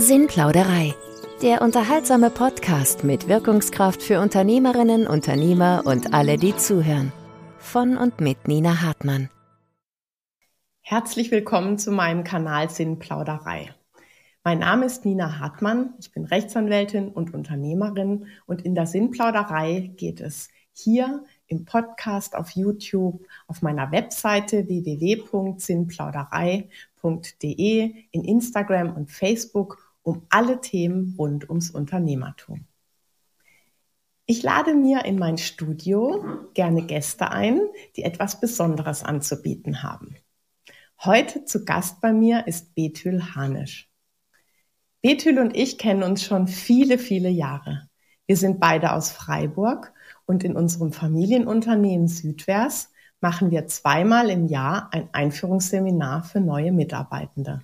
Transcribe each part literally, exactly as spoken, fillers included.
Sinnplauderei, der unterhaltsame Podcast mit Wirkungskraft für Unternehmerinnen, Unternehmer und alle, die zuhören. Von und mit Nina Hartmann. Herzlich willkommen zu meinem Kanal Sinnplauderei. Mein Name ist Nina Hartmann, ich bin Rechtsanwältin und Unternehmerin und in der Sinnplauderei geht es hier im Podcast, auf YouTube, auf meiner Webseite w w w punkt sinnplauderei punkt d e, in Instagram und Facebook um alle Themen rund ums Unternehmertum. Ich lade mir in mein Studio gerne Gäste ein, die etwas Besonderes anzubieten haben. Heute zu Gast bei mir ist Betül Harnisch. Betül und ich kennen uns schon viele, viele Jahre. Wir sind beide aus Freiburg und in unserem Familienunternehmen Südvers machen wir zweimal im Jahr ein Einführungsseminar für neue Mitarbeitende.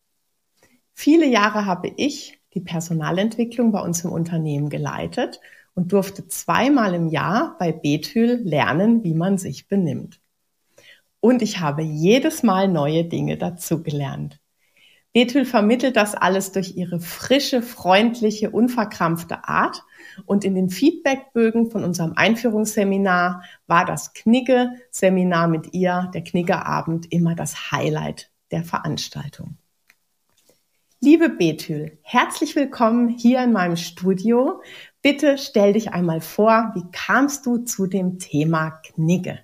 Viele Jahre habe ich die Personalentwicklung bei uns im Unternehmen geleitet und durfte zweimal im Jahr bei Betül lernen, wie man sich benimmt. Und ich habe jedes Mal neue Dinge dazugelernt. Betül vermittelt das alles durch ihre frische, freundliche, unverkrampfte Art. Und in den Feedbackbögen von unserem Einführungsseminar war das Knigge-Seminar mit ihr, der Knigge-Abend, immer das Highlight der Veranstaltung. Liebe Betül, herzlich willkommen hier in meinem Studio. Bitte stell dich einmal vor, wie kamst du zu dem Thema Knigge?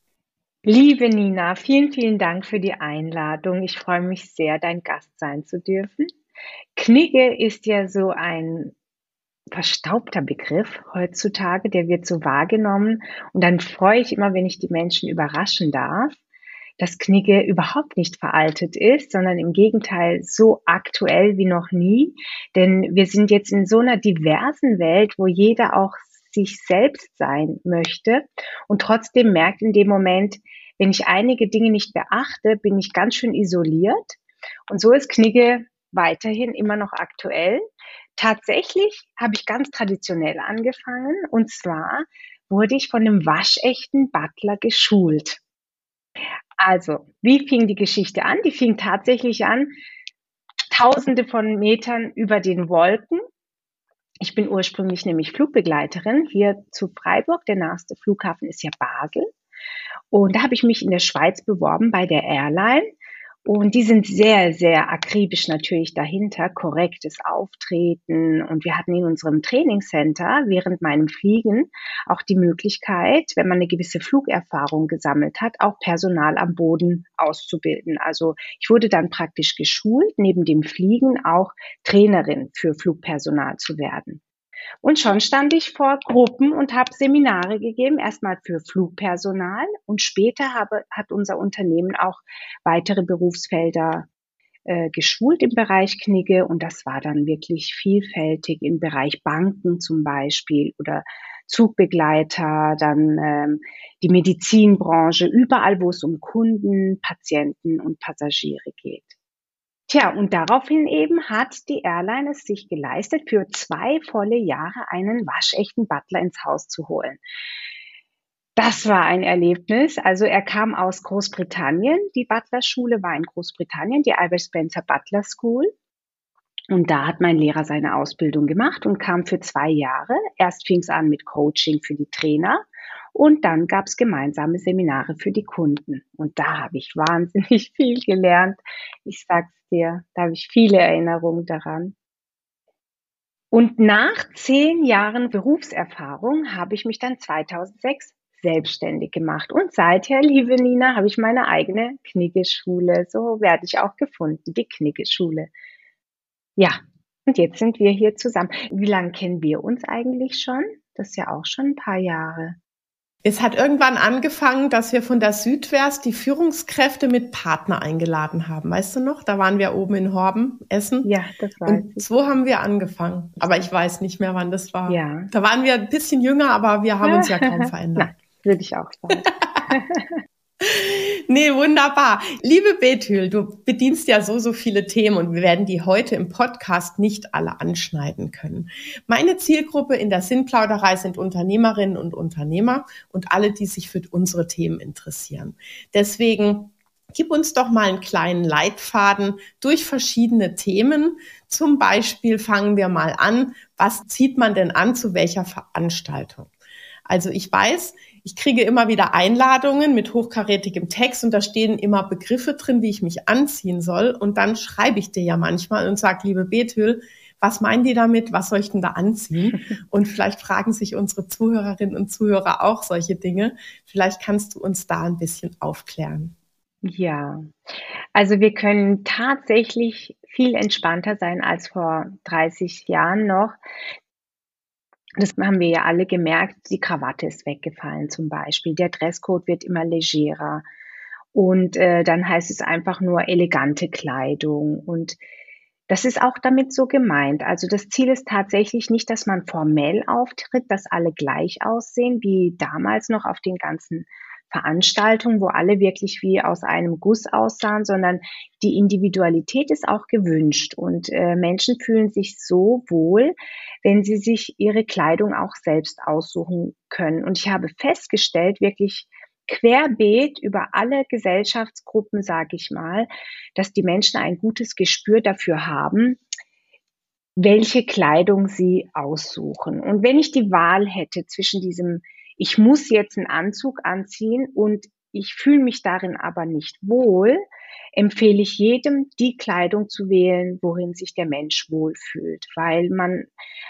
Liebe Nina, vielen, vielen Dank für die Einladung. Ich freue mich sehr, dein Gast sein zu dürfen. Knigge ist ja so ein verstaubter Begriff heutzutage, der wird so wahrgenommen. Und dann freue ich immer, wenn ich die Menschen überraschen darf, dass Knigge überhaupt nicht veraltet ist, sondern im Gegenteil so aktuell wie noch nie. Denn wir sind jetzt in so einer diversen Welt, wo jeder auch sich selbst sein möchte und trotzdem merkt in dem Moment, wenn ich einige Dinge nicht beachte, bin ich ganz schön isoliert. Und so ist Knigge weiterhin immer noch aktuell. Tatsächlich habe ich ganz traditionell angefangen und zwar wurde ich von einem waschechten Butler geschult. Also, wie fing die Geschichte an? Die fing tatsächlich an, tausende von Metern über den Wolken. Ich bin ursprünglich nämlich Flugbegleiterin hier zu Freiburg. Der nächste Flughafen ist ja Basel. Und da habe ich mich in der Schweiz beworben bei der Airline. Und die sind sehr, sehr akribisch natürlich dahinter, korrektes Auftreten. Und wir hatten in unserem Trainingscenter während meinem Fliegen auch die Möglichkeit, wenn man eine gewisse Flugerfahrung gesammelt hat, auch Personal am Boden auszubilden. Also ich wurde dann praktisch geschult, neben dem Fliegen auch Trainerin für Flugpersonal zu werden. Und schon stand ich vor Gruppen und habe Seminare gegeben, erstmal für Flugpersonal und später habe, hat unser Unternehmen auch weitere Berufsfelder äh, geschult im Bereich Knigge und das war dann wirklich vielfältig im Bereich Banken zum Beispiel oder Zugbegleiter, dann ähm, die Medizinbranche, überall wo es um Kunden, Patienten und Passagiere geht. Tja, und daraufhin eben hat die Airline es sich geleistet, für zwei volle Jahre einen waschechten Butler ins Haus zu holen. Das war ein Erlebnis. Also er kam aus Großbritannien. Die Butlerschule war in Großbritannien, die Albert Spencer Butler School. Und da hat mein Lehrer seine Ausbildung gemacht und kam für zwei Jahre. Erst fing es an mit Coaching für die Trainer. Und dann gab es gemeinsame Seminare für die Kunden. Und da habe ich wahnsinnig viel gelernt. Ich sag's dir, da habe ich viele Erinnerungen daran. Und nach zehn Jahren Berufserfahrung habe ich mich dann zweitausendsechs selbstständig gemacht. Und seither, liebe Nina, habe ich meine eigene Knigge-Schule. So werde ich auch gefunden, die Knigge-Schule. Ja, und jetzt sind wir hier zusammen. Wie lange kennen wir uns eigentlich schon? Das ist ja auch schon ein paar Jahre. Es hat irgendwann angefangen, dass wir von der Südvers die Führungskräfte mit Partner eingeladen haben. Weißt du noch? Da waren wir oben in Horben, Essen. Ja, das weiß Und ich. so haben wir angefangen. Aber ich weiß nicht mehr, wann das war. Ja. Da waren wir ein bisschen jünger, aber wir haben uns ja kaum verändert. Nein, würde ich auch sagen. Nee, wunderbar. Liebe Betül, du bedienst ja so, so viele Themen und wir werden die heute im Podcast nicht alle anschneiden können. Meine Zielgruppe in der Sinnplauderei sind Unternehmerinnen und Unternehmer und alle, die sich für unsere Themen interessieren. Deswegen Gib uns doch mal einen kleinen Leitfaden durch verschiedene Themen. Zum Beispiel fangen wir mal an, was zieht man denn an zu welcher Veranstaltung? Also ich weiß, ich kriege immer wieder Einladungen mit hochkarätigem Text und da stehen immer Begriffe drin, wie ich mich anziehen soll. Und dann schreibe ich dir ja manchmal und sage, liebe Bethül, was meinen die damit? Was soll ich denn da anziehen? Und vielleicht fragen sich unsere Zuhörerinnen und Zuhörer auch solche Dinge. Vielleicht kannst du uns da ein bisschen aufklären. Ja, also wir können tatsächlich viel entspannter sein als vor dreißig Jahren noch. Das haben wir ja alle gemerkt, die Krawatte ist weggefallen zum Beispiel. Der Dresscode wird immer legerer. Und äh, dann heißt es einfach nur elegante Kleidung. Und das ist auch damit so gemeint. Also das Ziel ist tatsächlich nicht, dass man formell auftritt, dass alle gleich aussehen, wie damals noch auf den ganzen Veranstaltungen, wo alle wirklich wie aus einem Guss aussahen, sondern die Individualität ist auch gewünscht. Und äh, Menschen fühlen sich so wohl, wenn sie sich ihre Kleidung auch selbst aussuchen können. Und ich habe festgestellt, wirklich querbeet über alle Gesellschaftsgruppen, sage ich mal, dass die Menschen ein gutes Gespür dafür haben, welche Kleidung sie aussuchen. Und wenn ich die Wahl hätte zwischen diesem, ich muss jetzt einen Anzug anziehen und ich fühle mich darin aber nicht wohl, empfehle ich jedem, die Kleidung zu wählen, worin sich der Mensch wohlfühlt, weil man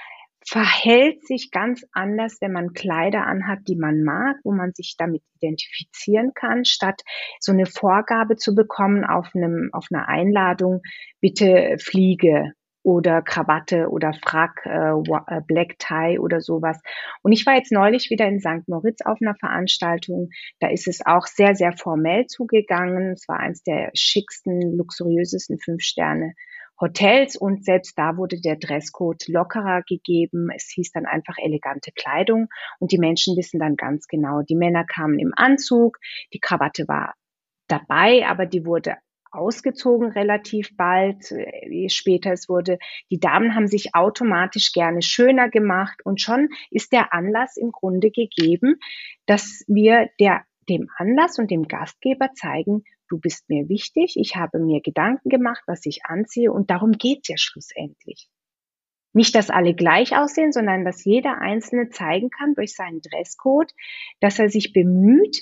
verhält sich ganz anders, wenn man Kleider anhat, die man mag, wo man sich damit identifizieren kann, statt so eine Vorgabe zu bekommen auf einem, auf einer Einladung, bitte Fliege oder Krawatte oder Frack, äh, Black Tie oder sowas. Und ich war jetzt neulich wieder in Sankt Moritz auf einer Veranstaltung. Da ist es auch sehr, sehr formell zugegangen. Es war eines der schicksten, luxuriösesten Fünf-Sterne Hotels und selbst da wurde der Dresscode lockerer gegeben. Es hieß dann einfach elegante Kleidung und die Menschen wissen dann ganz genau, die Männer kamen im Anzug, die Krawatte war dabei, aber die wurde ausgezogen relativ bald, je später es wurde. Die Damen haben sich automatisch gerne schöner gemacht und schon ist der Anlass im Grunde gegeben, dass wir der, dem Anlass und dem Gastgeber zeigen, du bist mir wichtig, ich habe mir Gedanken gemacht, was ich anziehe und darum geht's ja schlussendlich. Nicht, dass alle gleich aussehen, sondern dass jeder Einzelne zeigen kann durch seinen Dresscode, dass er sich bemüht,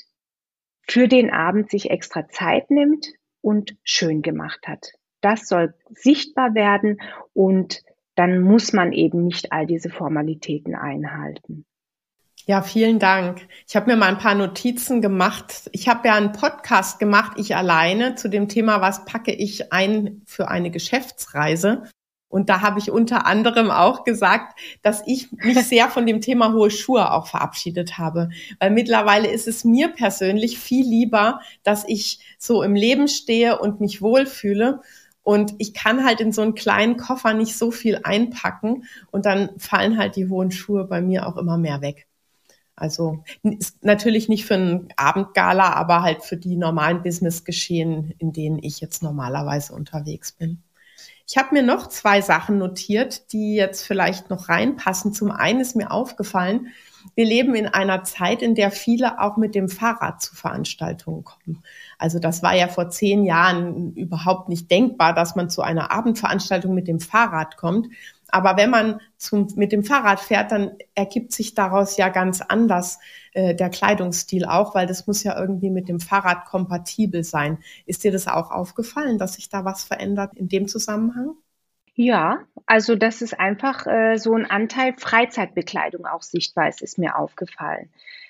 für den Abend sich extra Zeit nimmt und schön gemacht hat. Das soll sichtbar werden und dann muss man eben nicht all diese Formalitäten einhalten. Ja, vielen Dank. Ich habe mir mal ein paar Notizen gemacht. Ich habe ja einen Podcast gemacht, ich alleine, zu dem Thema, was packe ich ein für eine Geschäftsreise. Und da habe ich unter anderem auch gesagt, dass ich mich sehr von dem Thema hohe Schuhe auch verabschiedet habe. Weil mittlerweile ist es mir persönlich viel lieber, dass ich so im Leben stehe und mich wohlfühle. Und ich kann halt in so einen kleinen Koffer nicht so viel einpacken. Und dann fallen halt die hohen Schuhe bei mir auch immer mehr weg. Also ist natürlich nicht für einen Abendgala, aber halt für die normalen Businessgeschehen, in denen ich jetzt normalerweise unterwegs bin. Ich habe mir noch zwei Sachen notiert, die jetzt vielleicht noch reinpassen. Zum einen ist mir aufgefallen, wir leben in einer Zeit, in der viele auch mit dem Fahrrad zu Veranstaltungen kommen. Also das war ja vor zehn Jahren überhaupt nicht denkbar, dass man zu einer Abendveranstaltung mit dem Fahrrad kommt. Aber wenn man zum, mit dem Fahrrad fährt, dann ergibt sich daraus ja ganz anders äh, der Kleidungsstil auch, weil das muss ja irgendwie mit dem Fahrrad kompatibel sein. Ist dir das auch aufgefallen, dass sich da was verändert in dem Zusammenhang? Ja, also das ist einfach äh, so ein Anteil Freizeitbekleidung auch sichtbar ist, ist mir aufgefallen.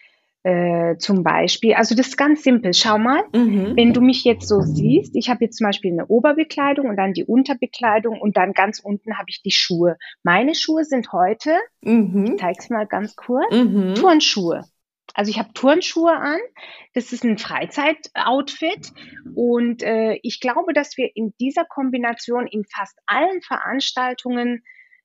Äh, zum Beispiel, also das ist ganz simpel. Schau mal, mhm. wenn du mich jetzt so siehst, ich habe jetzt zum Beispiel eine Oberbekleidung und dann die Unterbekleidung und dann ganz unten habe ich die Schuhe. Meine Schuhe sind heute, mhm. ich zeige es mal ganz kurz, mhm. Turnschuhe. Also ich habe Turnschuhe an, das ist ein Freizeitoutfit und äh, ich glaube, dass wir in dieser Kombination in fast allen Veranstaltungen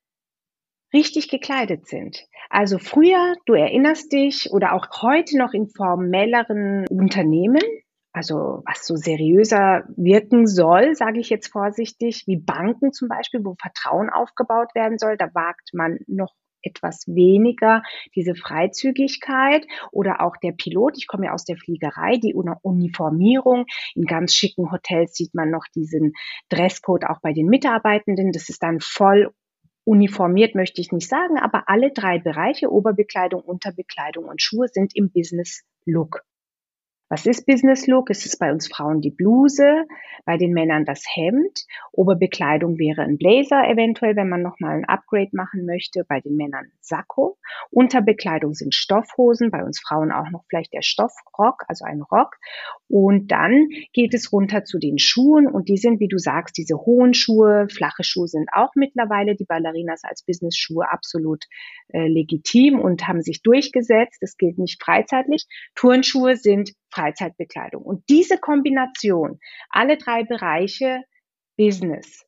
richtig gekleidet sind. Also früher, du erinnerst dich, oder auch heute noch in formelleren Unternehmen, also was so seriöser wirken soll, sage ich jetzt vorsichtig, wie Banken zum Beispiel, wo Vertrauen aufgebaut werden soll, da wagt man noch etwas weniger diese Freizügigkeit oder auch der Pilot. Ich komme ja aus der Fliegerei, die Uniformierung. In ganz schicken Hotels sieht man noch diesen Dresscode auch bei den Mitarbeitenden. Das ist dann voll uniformiert, möchte ich nicht sagen, aber alle drei Bereiche, Oberbekleidung, Unterbekleidung und Schuhe, sind im Business Look. Was ist Business Look? Es ist bei uns Frauen die Bluse, bei den Männern das Hemd. Oberbekleidung wäre ein Blazer eventuell, wenn man nochmal ein Upgrade machen möchte. Bei den Männern Sakko. Unterbekleidung sind Stoffhosen, bei uns Frauen auch noch vielleicht der Stoffrock, also ein Rock. Und dann geht es runter zu den Schuhen und die sind, wie du sagst, diese hohen Schuhe, flache Schuhe sind auch mittlerweile die Ballerinas als Business-Schuhe absolut äh, legitim und haben sich durchgesetzt. Das gilt nicht freizeitlich. Turnschuhe sind Freizeitbekleidung. Und diese Kombination, alle drei Bereiche Business,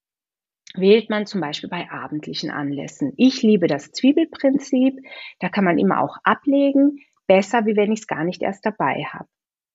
wählt man zum Beispiel bei abendlichen Anlässen. Ich liebe das Zwiebelprinzip. Da kann man immer auch ablegen. Besser, wie wenn ich es gar nicht erst dabei habe.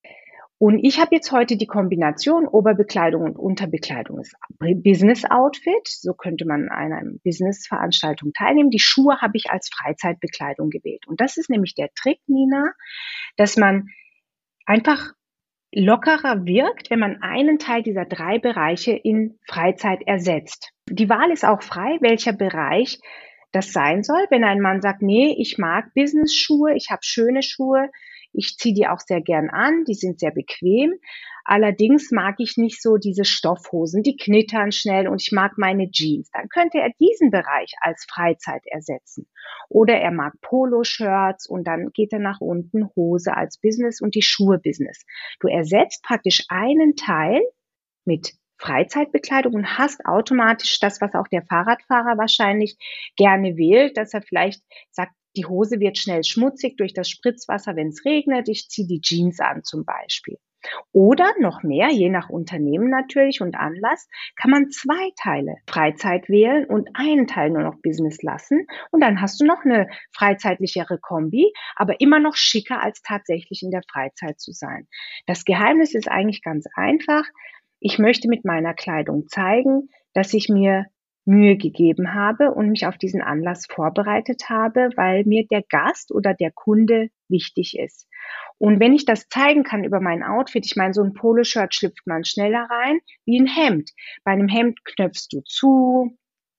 Und ich habe jetzt heute die Kombination Oberbekleidung und Unterbekleidung ist Business Outfit. So könnte man an einer Business-Veranstaltung teilnehmen. Die Schuhe habe ich als Freizeitbekleidung gewählt. Und das ist nämlich der Trick, Nina, dass man einfach lockerer wirkt, wenn man einen Teil dieser drei Bereiche in Freizeit ersetzt. Die Wahl ist auch frei, welcher Bereich das sein soll. Wenn ein Mann sagt, nee, ich mag Business-Schuhe, ich habe schöne Schuhe, ich ziehe die auch sehr gern an, die sind sehr bequem. Allerdings mag ich nicht so diese Stoffhosen, die knittern schnell und ich mag meine Jeans. Dann könnte er diesen Bereich als Freizeit ersetzen. Oder er mag Poloshirts und dann geht er nach unten Hose als Business und die Schuhe Business. Du ersetzt praktisch einen Teil mit Freizeitbekleidung und hast automatisch das, was auch der Fahrradfahrer wahrscheinlich gerne wählt, dass er vielleicht sagt, die Hose wird schnell schmutzig durch das Spritzwasser, wenn es regnet. Ich ziehe die Jeans an zum Beispiel. Oder noch mehr, je nach Unternehmen natürlich und Anlass, kann man zwei Teile Freizeit wählen und einen Teil nur noch Business lassen. Und dann hast du noch eine freizeitlichere Kombi, aber immer noch schicker als tatsächlich in der Freizeit zu sein. Das Geheimnis ist eigentlich ganz einfach. Ich möchte mit meiner Kleidung zeigen, dass ich mir Mühe gegeben habe und mich auf diesen Anlass vorbereitet habe, weil mir der Gast oder der Kunde wichtig ist. Und wenn ich das zeigen kann über mein Outfit, ich meine, so ein Poloshirt schlüpft man schneller rein wie ein Hemd. Bei einem Hemd knöpfst du zu,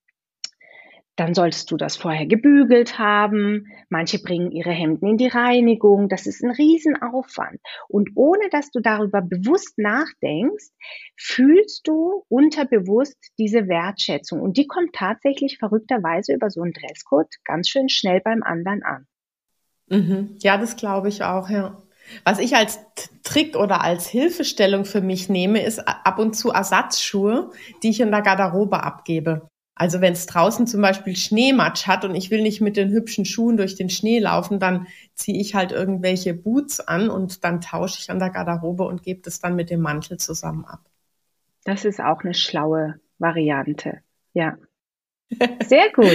dann solltest du das vorher gebügelt haben. Manche bringen ihre Hemden in die Reinigung. Das ist ein Riesenaufwand. Und ohne dass du darüber bewusst nachdenkst, fühlst du unterbewusst diese Wertschätzung. Und die kommt tatsächlich verrückterweise über so einen Dresscode ganz schön schnell beim anderen an. Mhm. Ja, das glaube ich auch, ja. Was ich als Trick oder als Hilfestellung für mich nehme, ist ab und zu Ersatzschuhe, die ich in der Garderobe abgebe. Also wenn es draußen zum Beispiel Schneematsch hat und ich will nicht mit den hübschen Schuhen durch den Schnee laufen, dann ziehe ich halt irgendwelche Boots an und dann tausche ich an der Garderobe und gebe das dann mit dem Mantel zusammen ab. Das ist auch eine schlaue Variante. Ja, sehr gut.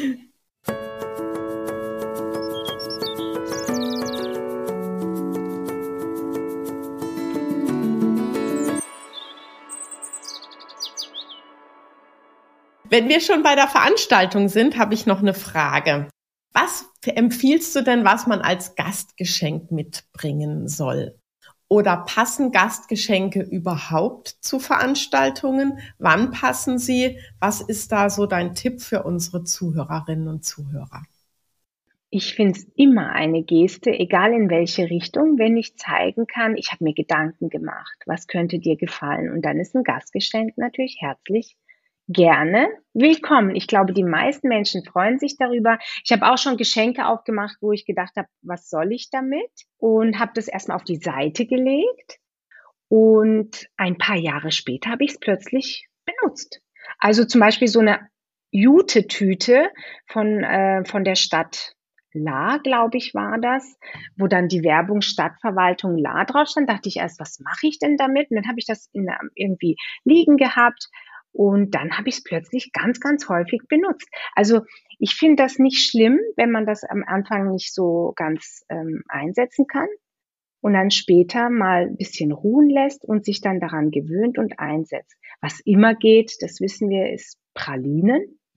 Wenn wir schon bei der Veranstaltung sind, habe ich noch eine Frage. Was empfiehlst du denn, was man als Gastgeschenk mitbringen soll? Oder passen Gastgeschenke überhaupt zu Veranstaltungen? Wann passen sie? Was ist da so dein Tipp für unsere Zuhörerinnen und Zuhörer? Ich finde es immer eine Geste, egal in welche Richtung, wenn ich zeigen kann, ich habe mir Gedanken gemacht, was könnte dir gefallen? Und dann ist ein Gastgeschenk natürlich herzlich gerne willkommen. Ich glaube, die meisten Menschen freuen sich darüber. Ich habe auch schon Geschenke aufgemacht, wo ich gedacht habe, was soll ich damit? Und habe das erstmal auf die Seite gelegt. Und ein paar Jahre später habe ich es plötzlich benutzt. Also zum Beispiel so eine Jute-Tüte von, äh, von der Stadt La, glaube ich, war das, wo dann die Werbung Stadtverwaltung La drauf stand. Dachte ich erst, was mache ich denn damit? Und dann habe ich das in, irgendwie liegen gehabt. Und dann habe ich es plötzlich ganz, ganz häufig benutzt. Also ich finde das nicht schlimm, wenn man das am Anfang nicht so ganz ähm, einsetzen kann und dann später mal ein bisschen ruhen lässt und sich dann daran gewöhnt und einsetzt. Was immer geht, das wissen wir, ist Pralinen.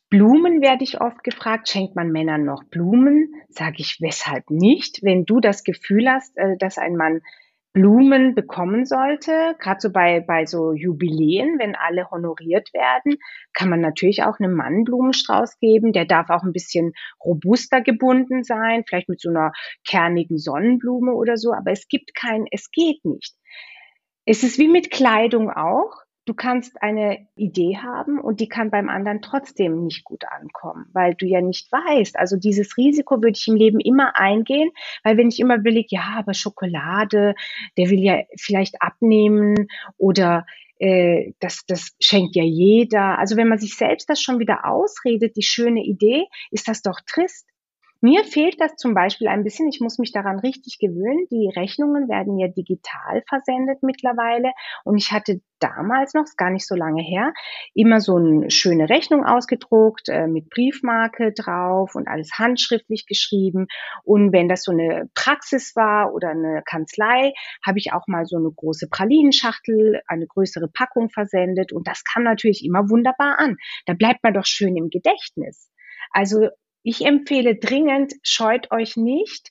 Blumen werde ich oft gefragt, schenkt man Männern noch Blumen? Sage ich, weshalb nicht? Wenn du das Gefühl hast, äh, dass ein Mann Blumen bekommen sollte, gerade so bei, bei so Jubiläen, wenn alle honoriert werden, kann man natürlich auch einem Mann einen Blumenstrauß geben. Der darf auch ein bisschen robuster gebunden sein, vielleicht mit so einer kernigen Sonnenblume oder so, aber es gibt kein, es geht nicht. Es ist wie mit Kleidung auch. Du kannst eine Idee haben und die kann beim anderen trotzdem nicht gut ankommen, weil du ja nicht weißt. Also dieses Risiko würde ich im Leben immer eingehen, weil wenn ich immer überlege, ja, aber Schokolade, der will ja vielleicht abnehmen oder äh, das, das schenkt ja jeder. Also wenn man sich selbst das schon wieder ausredet, die schöne Idee, ist das doch trist. Mir fehlt das zum Beispiel ein bisschen. Ich muss mich daran richtig gewöhnen. Die Rechnungen werden ja digital versendet mittlerweile. Und ich hatte damals noch, ist gar nicht so lange her, immer so eine schöne Rechnung ausgedruckt, äh, mit Briefmarke drauf und alles handschriftlich geschrieben. Und wenn das so eine Praxis war oder eine Kanzlei, habe ich auch mal so eine große Pralinenschachtel, eine größere Packung versendet. Und das kam natürlich immer wunderbar an. Da bleibt man doch schön im Gedächtnis. Also ich empfehle dringend, scheut euch nicht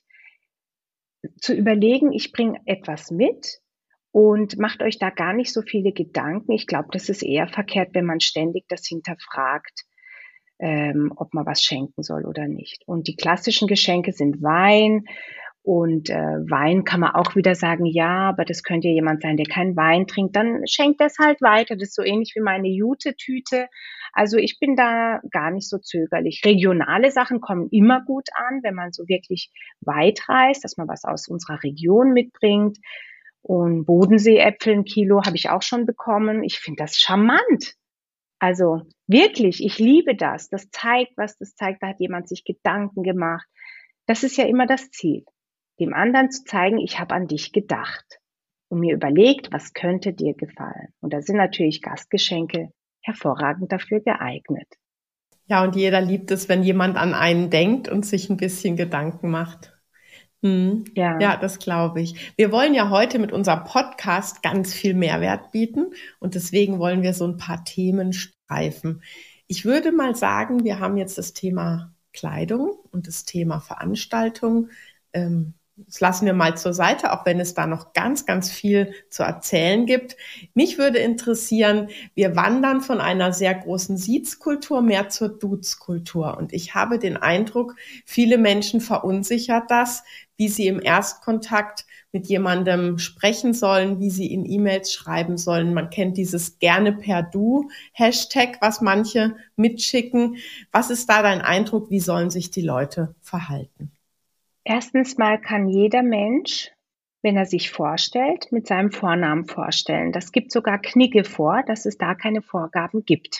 zu überlegen, ich bringe etwas mit und macht euch da gar nicht so viele Gedanken. Ich glaube, das ist eher verkehrt, wenn man ständig das hinterfragt, ähm, ob man was schenken soll oder nicht. Und die klassischen Geschenke sind Wein. Und äh, Wein kann man auch wieder sagen, ja, aber das könnte ja jemand sein, der keinen Wein trinkt, dann schenkt das halt weiter. Das ist so ähnlich wie meine Jute-Tüte. Also ich bin da gar nicht so zögerlich. Regionale Sachen kommen immer gut an, wenn man so wirklich weit reist, dass man was aus unserer Region mitbringt. Und Bodenseeäpfel, ein Kilo, habe ich auch schon bekommen. Ich finde das charmant. Also wirklich, ich liebe das. Das zeigt was, das zeigt, da hat jemand sich Gedanken gemacht. Das ist ja immer das Ziel, dem anderen zu zeigen, ich habe an dich gedacht und mir überlegt, was könnte dir gefallen. Und da sind natürlich Gastgeschenke hervorragend dafür geeignet. Ja, und jeder liebt es, wenn jemand an einen denkt und sich ein bisschen Gedanken macht. Hm. Ja. Ja, das glaube ich. Wir wollen ja heute mit unserem Podcast ganz viel Mehrwert bieten und deswegen wollen wir so ein paar Themen streifen. Ich würde mal sagen, wir haben jetzt das Thema Kleidung und das Thema Veranstaltung. Ähm, Das lassen wir mal zur Seite, auch wenn es da noch ganz, ganz viel zu erzählen gibt. Mich würde interessieren, wir wandern von einer sehr großen Siezkultur mehr zur Duzkultur. Und ich habe den Eindruck, viele Menschen verunsichert das, wie sie im Erstkontakt mit jemandem sprechen sollen, wie sie in E-Mails schreiben sollen. Man kennt dieses gerne per Du Hashtag, was manche mitschicken. Was ist da dein Eindruck? Wie sollen sich die Leute verhalten? Erstens mal kann jeder Mensch, wenn er sich vorstellt, mit seinem Vornamen vorstellen. Das gibt sogar Knigge vor, dass es da keine Vorgaben gibt.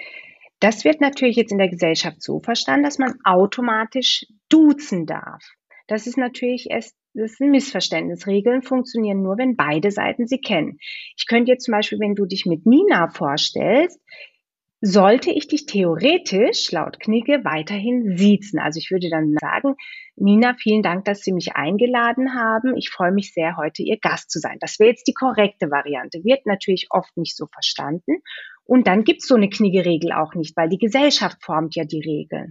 Das wird natürlich jetzt in der Gesellschaft so verstanden, dass man automatisch duzen darf. Das ist natürlich erst, das ist ein Missverständnis. Regeln funktionieren nur, wenn beide Seiten sie kennen. Ich könnte jetzt zum Beispiel, wenn du dich mit Nina vorstellst, sollte ich dich theoretisch, laut Knigge, weiterhin siezen. Also ich würde dann sagen, Nina, vielen Dank, dass Sie mich eingeladen haben. Ich freue mich sehr, heute Ihr Gast zu sein. Das wäre jetzt die korrekte Variante. Wird natürlich oft nicht so verstanden. Und dann gibt es so eine Knigge-Regel auch nicht, weil die Gesellschaft formt ja die Regeln.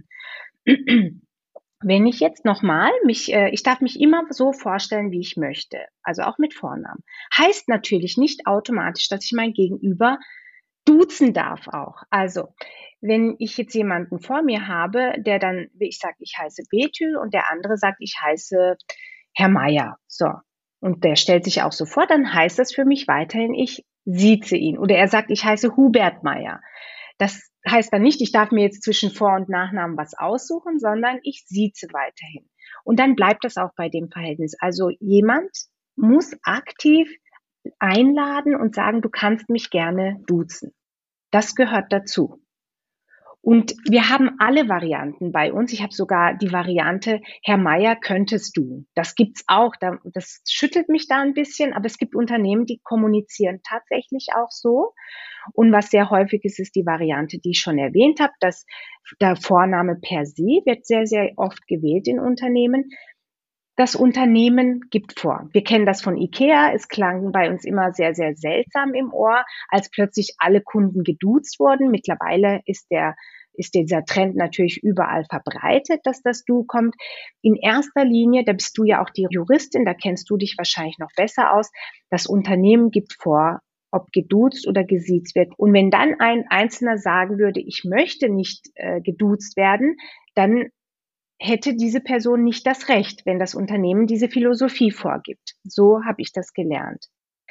Wenn ich jetzt nochmal mich, äh, ich darf mich immer so vorstellen, wie ich möchte. Also auch mit Vornamen. Heißt natürlich nicht automatisch, dass ich mein Gegenüber duzen darf auch. Also, wenn ich jetzt jemanden vor mir habe, der dann, ich sage, ich heiße Betül und der andere sagt, ich heiße Herr Meier. So. Und der stellt sich auch so vor, dann heißt das für mich weiterhin, ich sieze ihn. Oder er sagt, ich heiße Hubert Meier. Das heißt dann nicht, ich darf mir jetzt zwischen Vor- und Nachnamen was aussuchen, sondern ich sieze weiterhin. Und dann bleibt das auch bei dem Verhältnis. Also jemand muss aktiv einladen und sagen, du kannst mich gerne duzen. Das gehört dazu. Und wir haben alle Varianten bei uns. Ich habe sogar die Variante, Herr Meier, könntest du. Das gibt's auch. Das schüttelt mich da ein bisschen, aber es gibt Unternehmen, die kommunizieren tatsächlich auch so. Und was sehr häufig ist, ist die Variante, die ich schon erwähnt habe, dass der Vorname per se wird sehr, sehr oft gewählt in Unternehmen. Das Unternehmen gibt vor. Wir kennen das von IKEA. Es klang bei uns immer sehr, sehr seltsam im Ohr, als plötzlich alle Kunden geduzt wurden. Mittlerweile ist der ist dieser Trend natürlich überall verbreitet, dass das Du kommt. In erster Linie, da bist du ja auch die Juristin, da kennst du dich wahrscheinlich noch besser aus, das Unternehmen gibt vor, ob geduzt oder gesiezt wird. Und wenn dann ein Einzelner sagen würde, ich möchte nicht äh, geduzt werden, dann hätte diese Person nicht das Recht, wenn das Unternehmen diese Philosophie vorgibt. So habe ich das gelernt.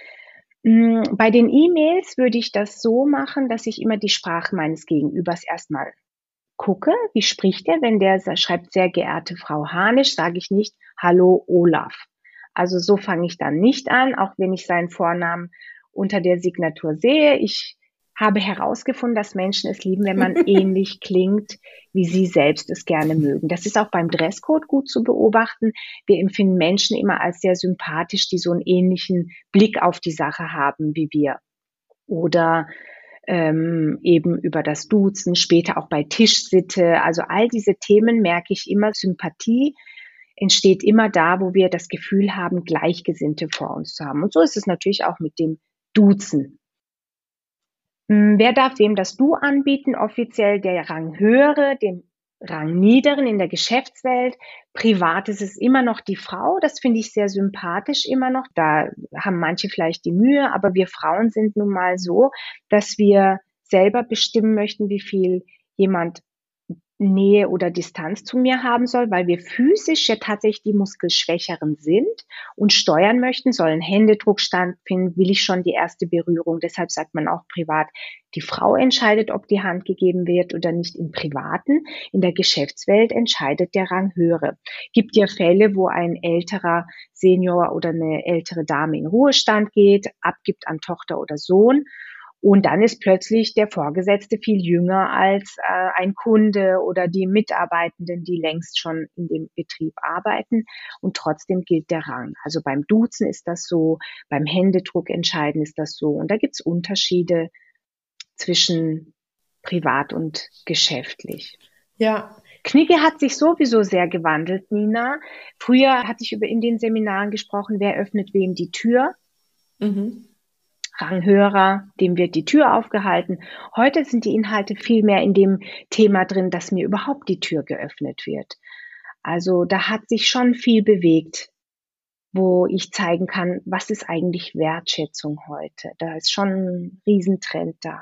Bei den E-Mails würde ich das so machen, dass ich immer die Sprache meines Gegenübers erstmal gucke. Wie spricht er? Wenn der schreibt, sehr geehrte Frau Hanisch, sage ich nicht, hallo Olaf. Also so fange ich dann nicht an, auch wenn ich seinen Vornamen unter der Signatur sehe. Ich habe herausgefunden, dass Menschen es lieben, wenn man ähnlich klingt, wie sie selbst es gerne mögen. Das ist auch beim Dresscode gut zu beobachten. Wir empfinden Menschen immer als sehr sympathisch, die so einen ähnlichen Blick auf die Sache haben wie wir. Oder ähm, eben über das Duzen, später auch bei Tischsitte. Also all diese Themen merke ich immer. Sympathie entsteht immer da, wo wir das Gefühl haben, Gleichgesinnte vor uns zu haben. Und so ist es natürlich auch mit dem Duzen. Wer darf wem das Du anbieten? Offiziell der Ranghöhere, dem Rangniederen in der Geschäftswelt. Privat ist es immer noch die Frau. Das finde ich sehr sympathisch immer noch. Da haben manche vielleicht die Mühe, aber wir Frauen sind nun mal so, dass wir selber bestimmen möchten, wie viel jemand Nähe oder Distanz zu mir haben soll, weil wir physisch ja tatsächlich die Muskelschwächeren sind und steuern möchten, soll ein Händedruck stattfinden, will ich schon die erste Berührung. Deshalb sagt man auch privat, die Frau entscheidet, ob die Hand gegeben wird oder nicht im Privaten. In der Geschäftswelt entscheidet der Ranghöhere. Gibt ja Fälle, wo ein älterer Senior oder eine ältere Dame in Ruhestand geht, abgibt an Tochter oder Sohn. Und dann ist plötzlich der Vorgesetzte viel jünger als äh, ein Kunde oder die Mitarbeitenden, die längst schon in dem Betrieb arbeiten. Und trotzdem gilt der Rang. Also beim Duzen ist das so, beim Händedruck entscheiden ist das so. Und da gibt's Unterschiede zwischen privat und geschäftlich. Ja. Knigge hat sich sowieso sehr gewandelt, Nina. Früher hatte ich über in den Seminaren gesprochen, wer öffnet wem die Tür. Mhm. Ranghörer, dem wird die Tür aufgehalten. Heute sind die Inhalte viel mehr in dem Thema drin, dass mir überhaupt die Tür geöffnet wird. Also da hat sich schon viel bewegt, wo ich zeigen kann, was ist eigentlich Wertschätzung heute. Da ist schon ein Riesentrend da.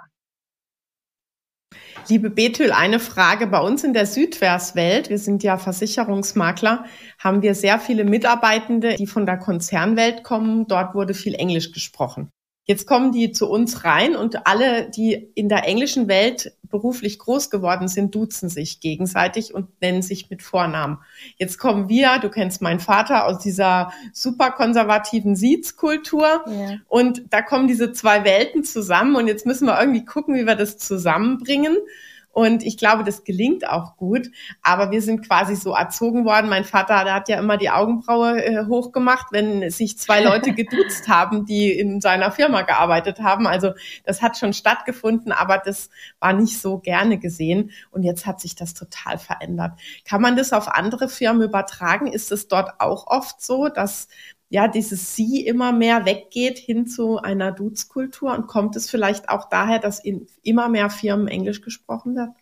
Liebe Bethül, eine Frage. Bei uns in der Südverswelt, wir sind ja Versicherungsmakler, haben wir sehr viele Mitarbeitende, die von der Konzernwelt kommen. Dort wurde viel Englisch gesprochen. Jetzt kommen die zu uns rein und alle, die in der englischen Welt beruflich groß geworden sind, duzen sich gegenseitig und nennen sich mit Vornamen. Jetzt kommen wir, du kennst meinen Vater, aus dieser super konservativen Siezkultur, ja. Und da kommen diese zwei Welten zusammen und jetzt müssen wir irgendwie gucken, wie wir das zusammenbringen. Und ich glaube, das gelingt auch gut. Aber wir sind quasi so erzogen worden. Mein Vater, der hat ja immer die Augenbraue äh, hochgemacht, wenn sich zwei Leute geduzt haben, die in seiner Firma gearbeitet haben. Also das hat schon stattgefunden, aber das war nicht so gerne gesehen. Und jetzt hat sich das total verändert. Kann man das auf andere Firmen übertragen? Ist es dort auch oft so, dass ja dieses Sie immer mehr weggeht hin zu einer Duzkultur? Und kommt es vielleicht auch daher, dass in immer mehr Firmen Englisch gesprochen wird?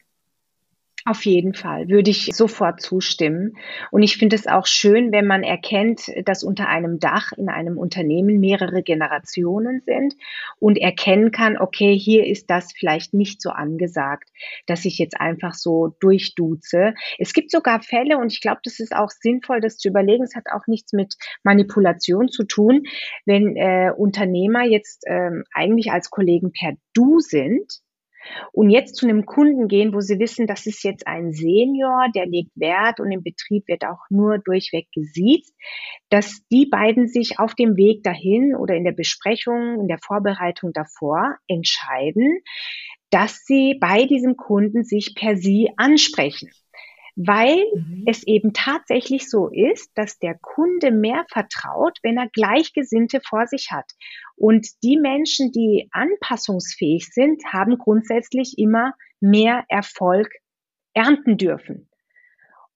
Auf jeden Fall, würde ich sofort zustimmen. Und ich finde es auch schön, wenn man erkennt, dass unter einem Dach in einem Unternehmen mehrere Generationen sind und erkennen kann, okay, hier ist das vielleicht nicht so angesagt, dass ich jetzt einfach so durchduze. Es gibt sogar Fälle, und ich glaube, das ist auch sinnvoll, das zu überlegen. Es hat auch nichts mit Manipulation zu tun, wenn äh, Unternehmer jetzt ähm, eigentlich als Kollegen per Du sind, und jetzt zu einem Kunden gehen, wo sie wissen, das ist jetzt ein Senior, der legt Wert und im Betrieb wird auch nur durchweg gesiezt, dass die beiden sich auf dem Weg dahin oder in der Besprechung, in der Vorbereitung davor entscheiden, dass sie bei diesem Kunden sich per Sie ansprechen. Weil mhm. es eben tatsächlich so ist, dass der Kunde mehr vertraut, wenn er Gleichgesinnte vor sich hat. Und die Menschen, die anpassungsfähig sind, haben grundsätzlich immer mehr Erfolg ernten dürfen.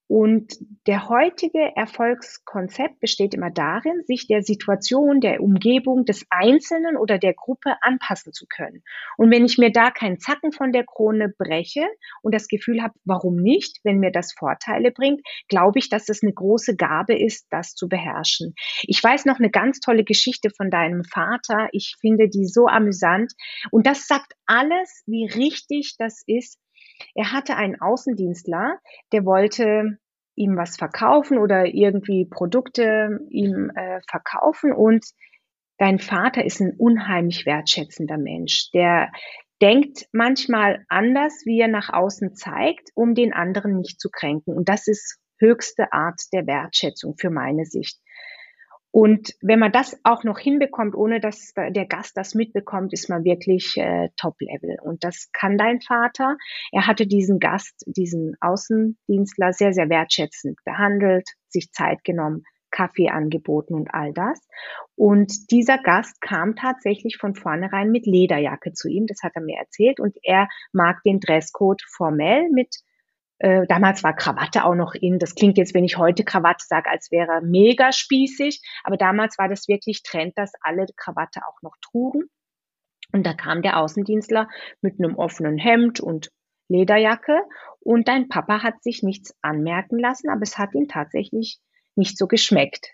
Und der heutige Erfolgskonzept besteht immer darin, sich der Situation, der Umgebung des Einzelnen oder der Gruppe anpassen zu können. Und wenn ich mir da keinen Zacken von der Krone breche und das Gefühl habe, warum nicht, wenn mir das Vorteile bringt, glaube ich, dass es eine große Gabe ist, das zu beherrschen. Ich weiß noch eine ganz tolle Geschichte von deinem Vater. Ich finde die so amüsant. Und das sagt alles, wie richtig das ist. Er hatte einen Außendienstler, der wollte ihm was verkaufen oder irgendwie Produkte ihm äh, verkaufen. Und dein Vater ist ein unheimlich wertschätzender Mensch. Der denkt manchmal anders, wie er nach außen zeigt, um den anderen nicht zu kränken. Und das ist höchste Art der Wertschätzung für meine Sicht. Und wenn man das auch noch hinbekommt, ohne dass der Gast das mitbekommt, ist man wirklich äh, Top-Level. Und das kann dein Vater. Er hatte diesen Gast, diesen Außendienstler sehr, sehr wertschätzend behandelt, sich Zeit genommen, Kaffee angeboten und all das. Und dieser Gast kam tatsächlich von vornherein mit Lederjacke zu ihm, das hat er mir erzählt. Und er mag den Dresscode formell mit Äh, damals war Krawatte auch noch in. Das klingt jetzt, wenn ich heute Krawatte sage, als wäre mega spießig. Aber damals war das wirklich Trend, dass alle Krawatte auch noch trugen. Und da kam der Außendienstler mit einem offenen Hemd und Lederjacke. Und dein Papa hat sich nichts anmerken lassen, aber es hat ihm tatsächlich nicht so geschmeckt.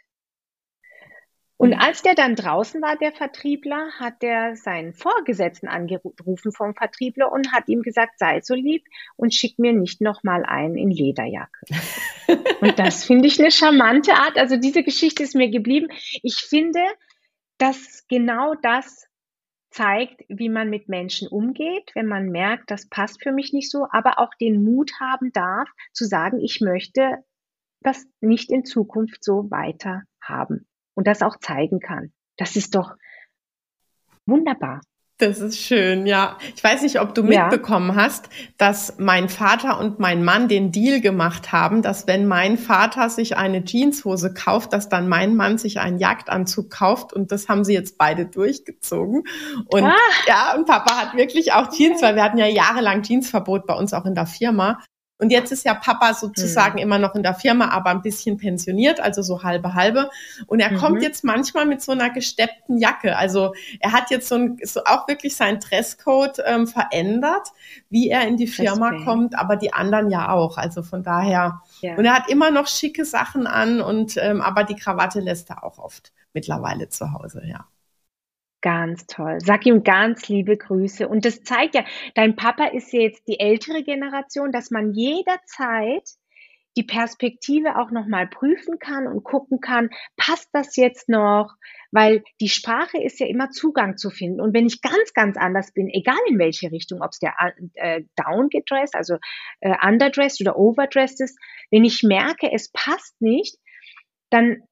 Und als der dann draußen war, der Vertriebler, hat der seinen Vorgesetzten angerufen vom Vertriebler und hat ihm gesagt, sei so lieb und schick mir nicht nochmal einen in Lederjacke. Und das finde ich eine charmante Art. Also diese Geschichte ist mir geblieben. Ich finde, dass genau das zeigt, wie man mit Menschen umgeht, wenn man merkt, das passt für mich nicht so, aber auch den Mut haben darf, zu sagen, ich möchte das nicht in Zukunft so weiter haben. Und das auch zeigen kann. Das ist doch wunderbar. Das ist schön, ja. Ich weiß nicht, ob du Ja. mitbekommen hast, dass mein Vater und mein Mann den Deal gemacht haben, dass wenn mein Vater sich eine Jeanshose kauft, dass dann mein Mann sich einen Jagdanzug kauft. Und das haben sie jetzt beide durchgezogen. Und Ah. ja, und Papa hat wirklich auch Jeans, weil wir hatten ja jahrelang Jeansverbot bei uns auch in der Firma. Und jetzt ist ja Papa sozusagen Mhm. immer noch in der Firma, aber ein bisschen pensioniert, also so halbe halbe. Und er Mhm. kommt jetzt manchmal mit so einer gesteppten Jacke. Also er hat jetzt so, ein, so auch wirklich seinen Dresscode ähm, verändert, wie er in die Firma Respekt. kommt, aber die anderen ja auch. Also von daher. Ja. Und er hat immer noch schicke Sachen an, und ähm, aber die Krawatte lässt er auch oft mittlerweile zu Hause, ja. Ganz toll. Sag ihm ganz liebe Grüße. Und das zeigt ja, dein Papa ist ja jetzt die ältere Generation, dass man jederzeit die Perspektive auch nochmal prüfen kann und gucken kann, passt das jetzt noch? Weil die Sprache ist ja immer Zugang zu finden. Und wenn ich ganz, ganz anders bin, egal in welche Richtung, ob es der äh, downgedressed, also äh, underdressed oder overdressed ist, wenn ich merke, es passt nicht, dann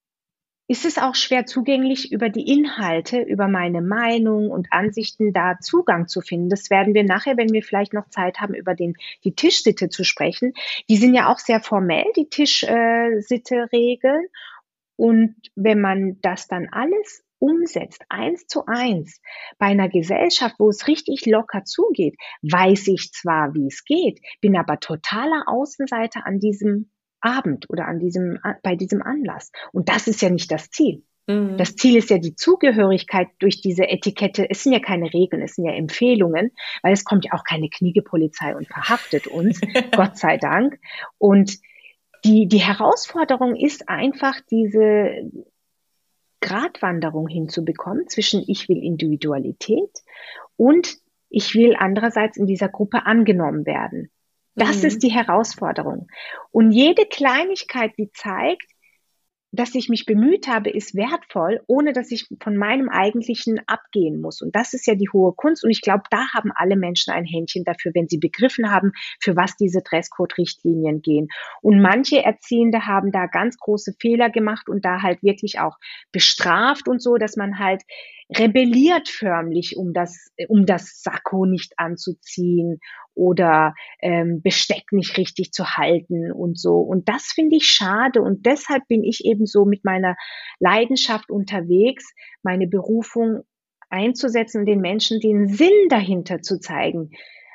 ist es auch schwer zugänglich, über die Inhalte, über meine Meinung und Ansichten da Zugang zu finden. Das werden wir nachher, wenn wir vielleicht noch Zeit haben, über den, die Tischsitte zu sprechen. Die sind ja auch sehr formell, die Tischsitte-Regeln. Und wenn man das dann alles umsetzt, eins zu eins, bei einer Gesellschaft, wo es richtig locker zugeht, weiß ich zwar, wie es geht, bin aber totaler Außenseiter an diesem Abend oder an diesem, bei diesem Anlass. Und das ist ja nicht das Ziel. Mhm. Das Ziel ist ja die Zugehörigkeit durch diese Etikette. Es sind ja keine Regeln, es sind ja Empfehlungen, weil es kommt ja auch keine Kniggepolizei und verhaftet uns, Gott sei Dank. Und die, die Herausforderung ist einfach, diese Gratwanderung hinzubekommen zwischen ich will Individualität und ich will andererseits in dieser Gruppe angenommen werden. Das mhm. ist die Herausforderung. Und jede Kleinigkeit, die zeigt, dass ich mich bemüht habe, ist wertvoll, ohne dass ich von meinem Eigentlichen abgehen muss. Und das ist ja die hohe Kunst. Und ich glaube, da haben alle Menschen ein Händchen dafür, wenn sie begriffen haben, für was diese Dresscode-Richtlinien gehen. Und manche Erziehende haben da ganz große Fehler gemacht und da halt wirklich auch bestraft und so, dass man halt rebelliert förmlich, um das, um das Sakko nicht anzuziehen oder ähm, Besteck nicht richtig zu halten und so. Und das finde ich schade. Und deshalb bin ich eben so mit meiner Leidenschaft unterwegs, meine Berufung einzusetzen und den Menschen den Sinn dahinter zu zeigen.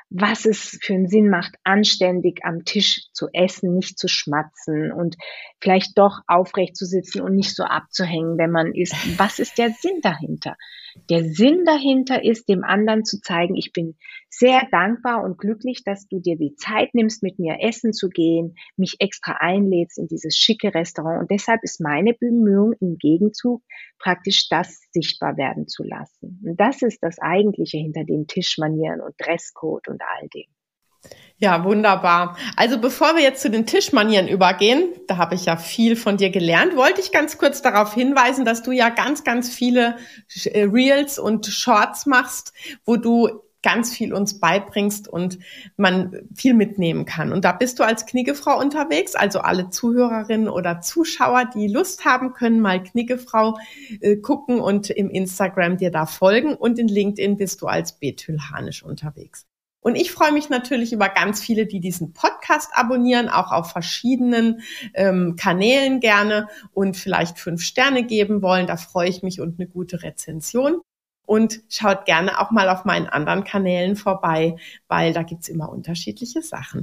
was es für einen Sinn macht, anständig am Tisch zu essen, nicht zu schmatzen und vielleicht doch aufrecht zu sitzen und nicht so abzuhängen, wenn man isst. Was ist der Sinn dahinter? Der Sinn dahinter ist, dem anderen zu zeigen, ich bin sehr dankbar und glücklich, dass du dir die Zeit nimmst, mit mir essen zu gehen, mich extra einlädst in dieses schicke Restaurant. Und deshalb ist meine Bemühung im Gegenzug praktisch das sichtbar werden zu lassen. Und das ist das Eigentliche hinter den Tischmanieren und Dresscode und all dem. Ja, wunderbar. Also bevor wir jetzt zu den Tischmanieren übergehen, da habe ich ja viel von dir gelernt, wollte ich ganz kurz darauf hinweisen, dass du ja ganz, ganz viele Reels und Shorts machst, wo du ganz viel uns beibringst und man viel mitnehmen kann. Und da bist du als Kniggefrau unterwegs, also alle Zuhörerinnen oder Zuschauer, die Lust haben, können mal Kniggefrau äh, gucken und im Instagram dir da folgen, und in LinkedIn bist du als Bethül Hanisch unterwegs. Und ich freue mich natürlich über ganz viele, die diesen Podcast abonnieren, auch auf verschiedenen ähm, Kanälen gerne und vielleicht fünf Sterne geben wollen. Da freue ich mich, und eine gute Rezension. Und schaut gerne auch mal auf meinen anderen Kanälen vorbei, weil da gibt's immer unterschiedliche Sachen.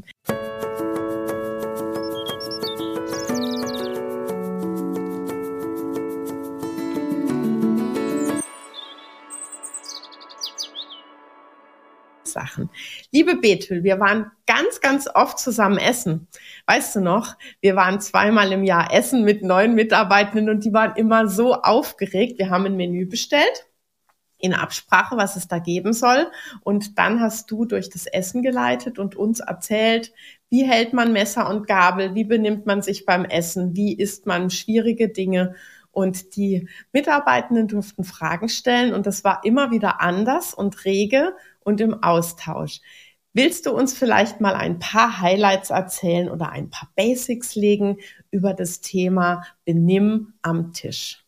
Sachen. Liebe Bethül, wir waren ganz, ganz oft zusammen essen. Weißt du noch, wir waren zweimal im Jahr essen mit neuen Mitarbeitenden und die waren immer so aufgeregt. Wir haben ein Menü bestellt, in Absprache, was es da geben soll. Und dann hast du durch das Essen geleitet und uns erzählt, wie hält man Messer und Gabel, wie benimmt man sich beim Essen, wie isst man schwierige Dinge. Und die Mitarbeitenden durften Fragen stellen und das war immer wieder anders und rege und im Austausch. Willst du uns vielleicht mal ein paar Highlights erzählen oder ein paar Basics legen über das Thema Benimm am Tisch?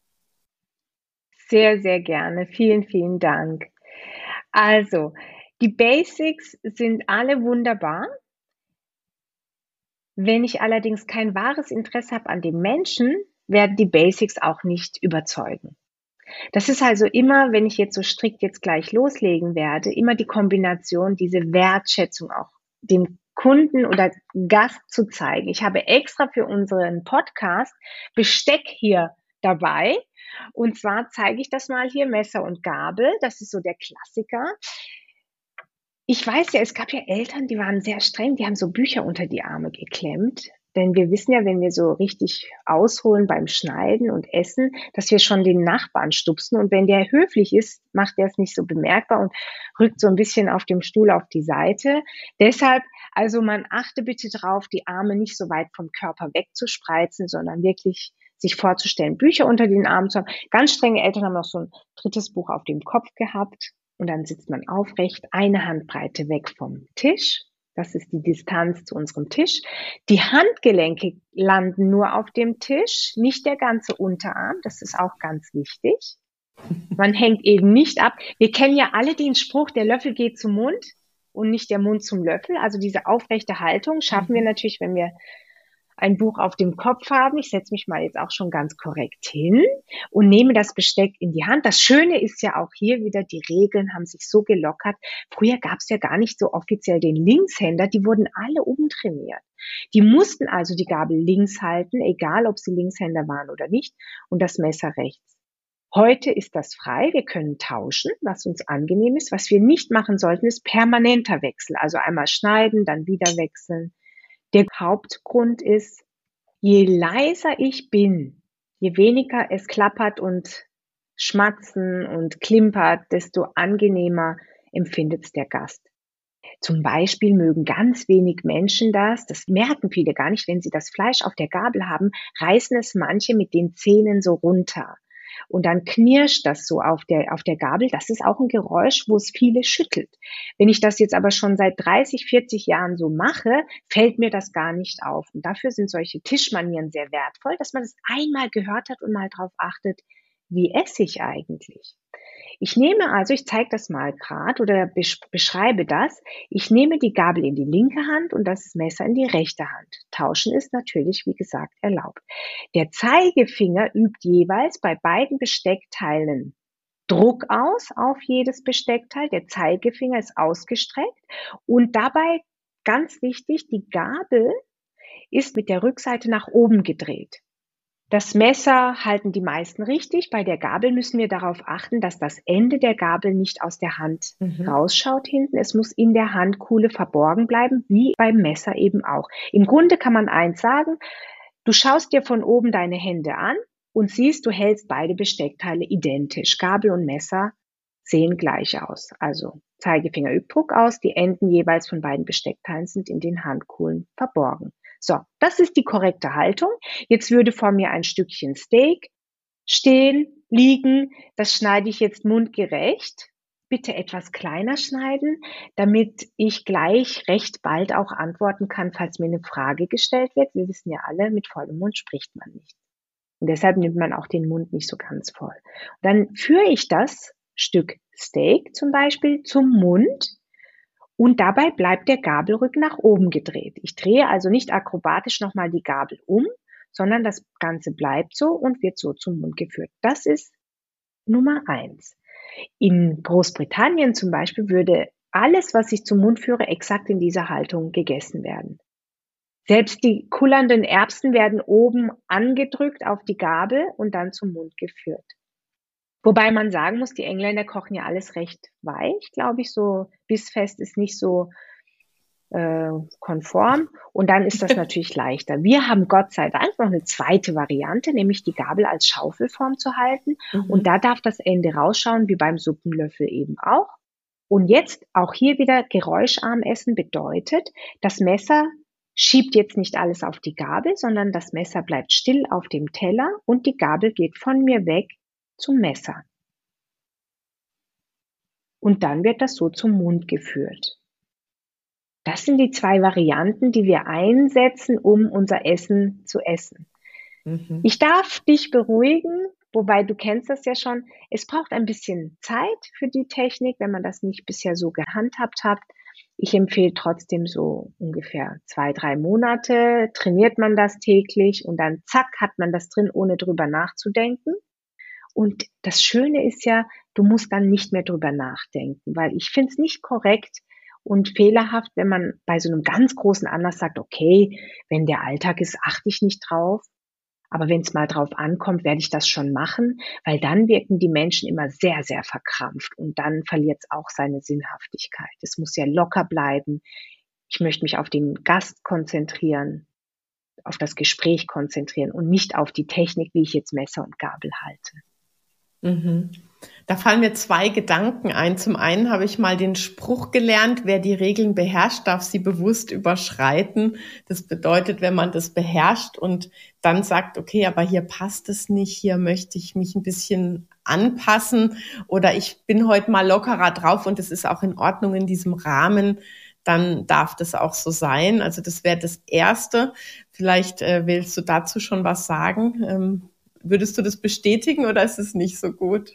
Sehr, sehr gerne. Vielen, vielen Dank. Also, die Basics sind alle wunderbar. Wenn ich allerdings kein wahres Interesse habe an dem Menschen, werden die Basics auch nicht überzeugen. Das ist also immer, wenn ich jetzt so strikt jetzt gleich loslegen werde, immer die Kombination, diese Wertschätzung auch dem Kunden oder Gast zu zeigen. Ich habe extra für unseren Podcast Besteck hier dabei. Und zwar zeige ich das mal hier, Messer und Gabel. Das ist so der Klassiker. Ich weiß ja, es gab ja Eltern, die waren sehr streng, die haben so Bücher unter die Arme geklemmt. Denn wir wissen ja, wenn wir so richtig ausholen beim Schneiden und Essen, dass wir schon den Nachbarn stupsen. Und wenn der höflich ist, macht der es nicht so bemerkbar und rückt so ein bisschen auf dem Stuhl auf die Seite. Deshalb, also man achte bitte drauf, die Arme nicht so weit vom Körper wegzuspreizen, sondern wirklich sich vorzustellen, Bücher unter den Armen zu haben. Ganz strenge Eltern haben noch so ein drittes Buch auf dem Kopf gehabt. Und dann sitzt man aufrecht, eine Handbreite weg vom Tisch. Das ist die Distanz zu unserem Tisch. Die Handgelenke landen nur auf dem Tisch, nicht der ganze Unterarm. Das ist auch ganz wichtig. Man hängt eben nicht ab. Wir kennen ja alle den Spruch, der Löffel geht zum Mund und nicht der Mund zum Löffel. Also diese aufrechte Haltung schaffen wir natürlich, wenn wir ein Buch auf dem Kopf haben. Ich setze mich mal jetzt auch schon ganz korrekt hin und nehme das Besteck in die Hand. Das Schöne ist ja auch hier wieder, die Regeln haben sich so gelockert. Früher gab es ja gar nicht so offiziell den Linkshänder, die wurden alle umtrainiert. Die mussten also die Gabel links halten, egal ob sie Linkshänder waren oder nicht, und das Messer rechts. Heute ist das frei, wir können tauschen, was uns angenehm ist. Was wir nicht machen sollten, ist permanenter Wechsel, also einmal schneiden, dann wieder wechseln. Der Hauptgrund ist, je leiser ich bin, je weniger es klappert und schmatzen und klimpert, desto angenehmer empfindet es der Gast. Zum Beispiel mögen ganz wenig Menschen das, das merken viele gar nicht, wenn sie das Fleisch auf der Gabel haben, reißen es manche mit den Zähnen so runter. Und dann knirscht das so auf der, auf der Gabel. Das ist auch ein Geräusch, wo es viele schüttelt. Wenn ich das jetzt aber schon seit dreißig, vierzig Jahren so mache, fällt mir das gar nicht auf. Und dafür sind solche Tischmanieren sehr wertvoll, dass man es einmal gehört hat und mal drauf achtet, wie esse ich eigentlich? Ich nehme also, ich zeige das mal gerade oder beschreibe das, ich nehme die Gabel in die linke Hand und das Messer in die rechte Hand. Tauschen ist natürlich, wie gesagt, erlaubt. Der Zeigefinger übt jeweils bei beiden Besteckteilen Druck aus auf jedes Besteckteil. Der Zeigefinger ist ausgestreckt und dabei ganz wichtig, die Gabel ist mit der Rückseite nach oben gedreht. Das Messer halten die meisten richtig. Bei der Gabel müssen wir darauf achten, dass das Ende der Gabel nicht aus der Hand mhm. rausschaut hinten. Es muss in der Handkuhle verborgen bleiben, wie beim Messer eben auch. Im Grunde kann man eins sagen, du schaust dir von oben deine Hände an und siehst, du hältst beide Besteckteile identisch. Gabel und Messer sehen gleich aus. Also Zeigefinger übt Druck aus, die Enden jeweils von beiden Besteckteilen sind in den Handkuhlen verborgen. So, das ist die korrekte Haltung. Jetzt würde vor mir ein Stückchen Steak stehen, liegen. Das schneide ich jetzt mundgerecht. Bitte etwas kleiner schneiden, damit ich gleich recht bald auch antworten kann, falls mir eine Frage gestellt wird. Wir wissen ja alle, mit vollem Mund spricht man nicht. Und deshalb nimmt man auch den Mund nicht so ganz voll. Und dann führe ich das Stück Steak zum Beispiel zum Mund. Und dabei bleibt der Gabelrücken nach oben gedreht. Ich drehe also nicht akrobatisch nochmal die Gabel um, sondern das Ganze bleibt so und wird so zum Mund geführt. Das ist Nummer eins. In Großbritannien zum Beispiel würde alles, was ich zum Mund führe, exakt in dieser Haltung gegessen werden. Selbst die kullernden Erbsen werden oben angedrückt auf die Gabel und dann zum Mund geführt. Wobei man sagen muss, die Engländer kochen ja alles recht weich, glaube ich, so bissfest ist nicht so äh, konform und dann ist das natürlich leichter. Wir haben Gott sei Dank noch eine zweite Variante, nämlich die Gabel als Schaufelform zu halten mhm. und da darf das Ende rausschauen, wie beim Suppenlöffel eben auch. Und jetzt auch hier wieder geräuscharm essen bedeutet, das Messer schiebt jetzt nicht alles auf die Gabel, sondern das Messer bleibt still auf dem Teller und die Gabel geht von mir weg zum Messer. Und dann wird das so zum Mund geführt. Das sind die zwei Varianten, die wir einsetzen, um unser Essen zu essen. Mhm. Ich darf dich beruhigen, wobei du kennst das ja schon, es braucht ein bisschen Zeit für die Technik, wenn man das nicht bisher so gehandhabt hat. Ich empfehle trotzdem so ungefähr zwei, drei Monate, trainiert man das täglich und dann zack, hat man das drin, ohne drüber nachzudenken. Und das Schöne ist ja, du musst dann nicht mehr drüber nachdenken, weil ich finde es nicht korrekt und fehlerhaft, wenn man bei so einem ganz großen Anlass sagt, okay, wenn der Alltag ist, achte ich nicht drauf. Aber wenn es mal drauf ankommt, werde ich das schon machen, weil dann wirken die Menschen immer sehr, sehr verkrampft und dann verliert es auch seine Sinnhaftigkeit. Es muss ja locker bleiben. Ich möchte mich auf den Gast konzentrieren, auf das Gespräch konzentrieren und nicht auf die Technik, wie ich jetzt Messer und Gabel halte. Mhm. Da fallen mir zwei Gedanken ein. Zum einen habe ich mal den Spruch gelernt, wer die Regeln beherrscht, darf sie bewusst überschreiten. Das bedeutet, wenn man das beherrscht und dann sagt, okay, aber hier passt es nicht, hier möchte ich mich ein bisschen anpassen oder ich bin heute mal lockerer drauf und es ist auch in Ordnung in diesem Rahmen, dann darf das auch so sein. Also das wäre das Erste. Vielleicht äh, willst du dazu schon was sagen. Ähm, Würdest du das bestätigen oder ist es nicht so gut?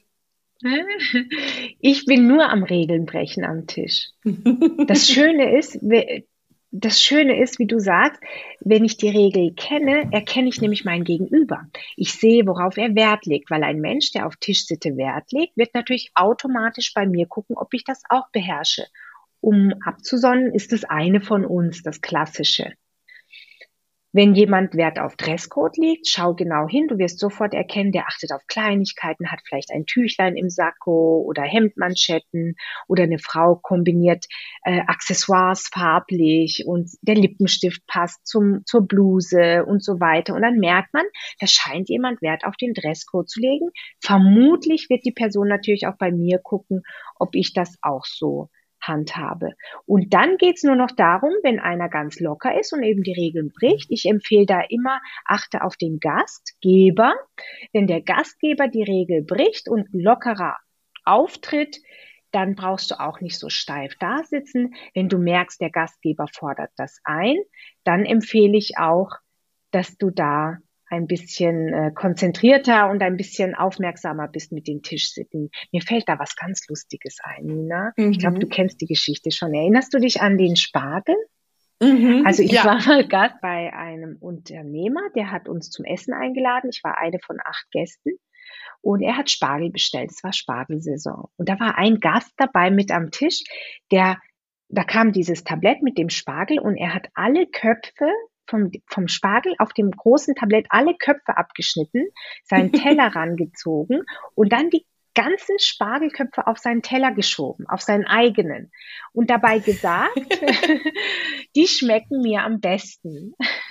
Ich bin nur am Regeln brechen am Tisch. Das Schöne ist, das Schöne ist, wie du sagst, wenn ich die Regel kenne, erkenne ich nämlich mein Gegenüber. Ich sehe, worauf er Wert legt, weil ein Mensch, der auf Tischsitte Wert legt, wird natürlich automatisch bei mir gucken, ob ich das auch beherrsche. Um abzusonnen, ist es eine von uns, das Klassische. Wenn jemand Wert auf Dresscode legt, schau genau hin, du wirst sofort erkennen, der achtet auf Kleinigkeiten, hat vielleicht ein Tüchlein im Sakko oder Hemdmanschetten oder eine Frau kombiniert äh, Accessoires farblich und der Lippenstift passt zum zur Bluse und so weiter. Und dann merkt man, da scheint jemand Wert auf den Dresscode zu legen. Vermutlich wird die Person natürlich auch bei mir gucken, ob ich das auch so handhabe. Und dann geht's nur noch darum, wenn einer ganz locker ist und eben die Regeln bricht. Ich empfehle da immer, achte auf den Gastgeber. Wenn der Gastgeber die Regel bricht und lockerer auftritt, dann brauchst du auch nicht so steif da sitzen. Wenn du merkst, der Gastgeber fordert das ein, dann empfehle ich auch, dass du da ein bisschen äh, konzentrierter und ein bisschen aufmerksamer bist mit den Tischsitten. Mir fällt da was ganz Lustiges ein, Nina. Mhm. Ich glaube, du kennst die Geschichte schon. Erinnerst du dich an den Spargel? Mhm, also ich ja. war mal Gast bei einem Unternehmer, der hat uns zum Essen eingeladen. Ich war eine von acht Gästen. und er hat Spargel bestellt. Es war Spargelsaison. Und da war ein Gast dabei mit am Tisch, der, da kam dieses Tablett mit dem Spargel und er hat alle Köpfe vom, vom Spargel auf dem großen Tablett alle Köpfe abgeschnitten, seinen Teller rangezogen und dann die ganzen Spargelköpfe auf seinen Teller geschoben, auf seinen eigenen und dabei gesagt, die schmecken mir am besten.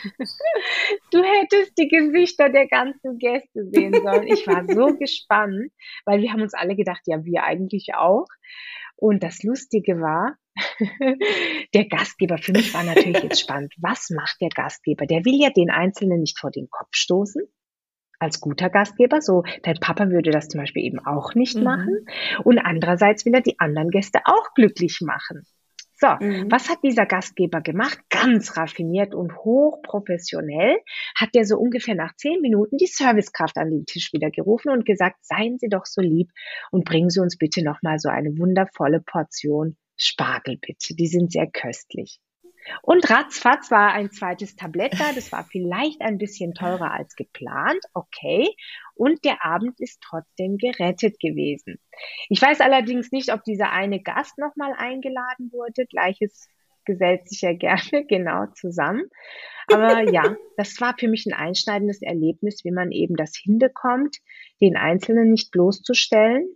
Du hättest die Gesichter der ganzen Gäste sehen sollen. Ich war so gespannt, weil wir haben uns alle gedacht, ja, wir eigentlich auch. Und das Lustige war, der Gastgeber, für mich war natürlich jetzt spannend, was macht der Gastgeber? Der will ja den Einzelnen nicht vor den Kopf stoßen. Als guter Gastgeber, so dein Papa würde das zum Beispiel eben auch nicht mhm. machen. Und andererseits will er die anderen Gäste auch glücklich machen. So, mhm. was hat dieser Gastgeber gemacht? Ganz raffiniert und hochprofessionell hat der so ungefähr nach zehn Minuten die Servicekraft an den Tisch wieder gerufen und gesagt, seien Sie doch so lieb und bringen Sie uns bitte nochmal so eine wundervolle Portion Spargel bitte. Die sind sehr köstlich. Und ratzfatz war ein zweites Tablett da, das war vielleicht ein bisschen teurer als geplant, okay. Und der Abend ist trotzdem gerettet gewesen. Ich weiß allerdings nicht, ob dieser eine Gast nochmal eingeladen wurde. Gleiches gesellt sich ja gerne genau zusammen. Aber ja, das war für mich ein einschneidendes Erlebnis, wie man eben das hinbekommt, den Einzelnen nicht bloßzustellen.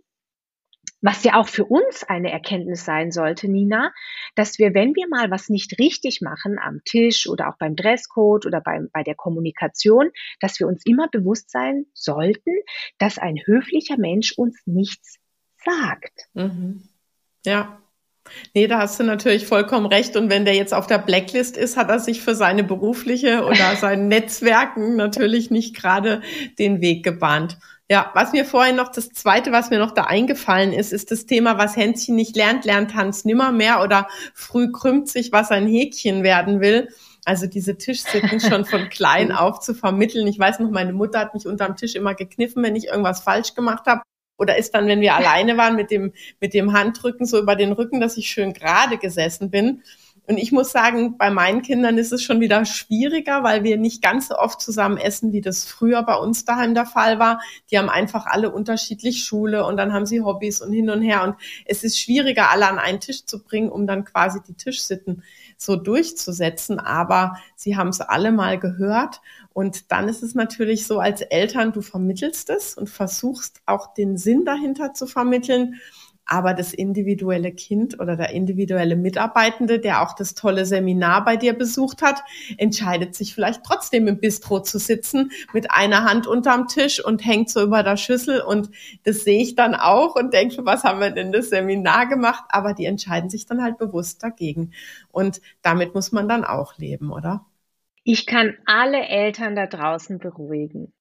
Was ja auch für uns eine Erkenntnis sein sollte, Nina, dass wir, wenn wir mal was nicht richtig machen am Tisch oder auch beim Dresscode oder beim, bei der Kommunikation, dass wir uns immer bewusst sein sollten, dass ein höflicher Mensch uns nichts sagt. Mhm. Ja. Nee, da hast du natürlich vollkommen recht. Und wenn der jetzt auf der Blacklist ist, hat er sich für seine berufliche oder sein Netzwerken natürlich nicht gerade den Weg gebahnt. Ja, was mir vorhin noch, das Zweite, was mir noch da eingefallen ist, ist das Thema, was Hänschen nicht lernt, lernt Hans nimmermehr oder früh krümmt sich, was ein Häkchen werden will. Also diese Tischsitten schon von klein auf zu vermitteln. Ich weiß noch, meine Mutter hat mich unterm Tisch immer gekniffen, wenn ich irgendwas falsch gemacht habe. Oder ist dann, wenn wir alleine waren, mit dem, mit dem Handrücken so über den Rücken, dass ich schön gerade gesessen bin. Und ich muss sagen, bei meinen Kindern ist es schon wieder schwieriger, weil wir nicht ganz so oft zusammen essen, wie das früher bei uns daheim der Fall war. Die haben einfach alle unterschiedlich Schule und dann haben sie Hobbys und hin und her. Und es ist schwieriger, alle an einen Tisch zu bringen, um dann quasi die Tischsitten so durchzusetzen. Aber sie haben es alle mal gehört. Und dann ist es natürlich so, als Eltern, du vermittelst es und versuchst auch den Sinn dahinter zu vermitteln. Aber das individuelle Kind oder der individuelle Mitarbeitende, der auch das tolle Seminar bei dir besucht hat, entscheidet sich vielleicht trotzdem im Bistro zu sitzen mit einer Hand unterm Tisch und hängt so über der Schüssel. Und das sehe ich dann auch und denke, was haben wir denn das Seminar gemacht? Aber die entscheiden sich dann halt bewusst dagegen. Und damit muss man dann auch leben, oder? Ich kann alle Eltern da draußen beruhigen.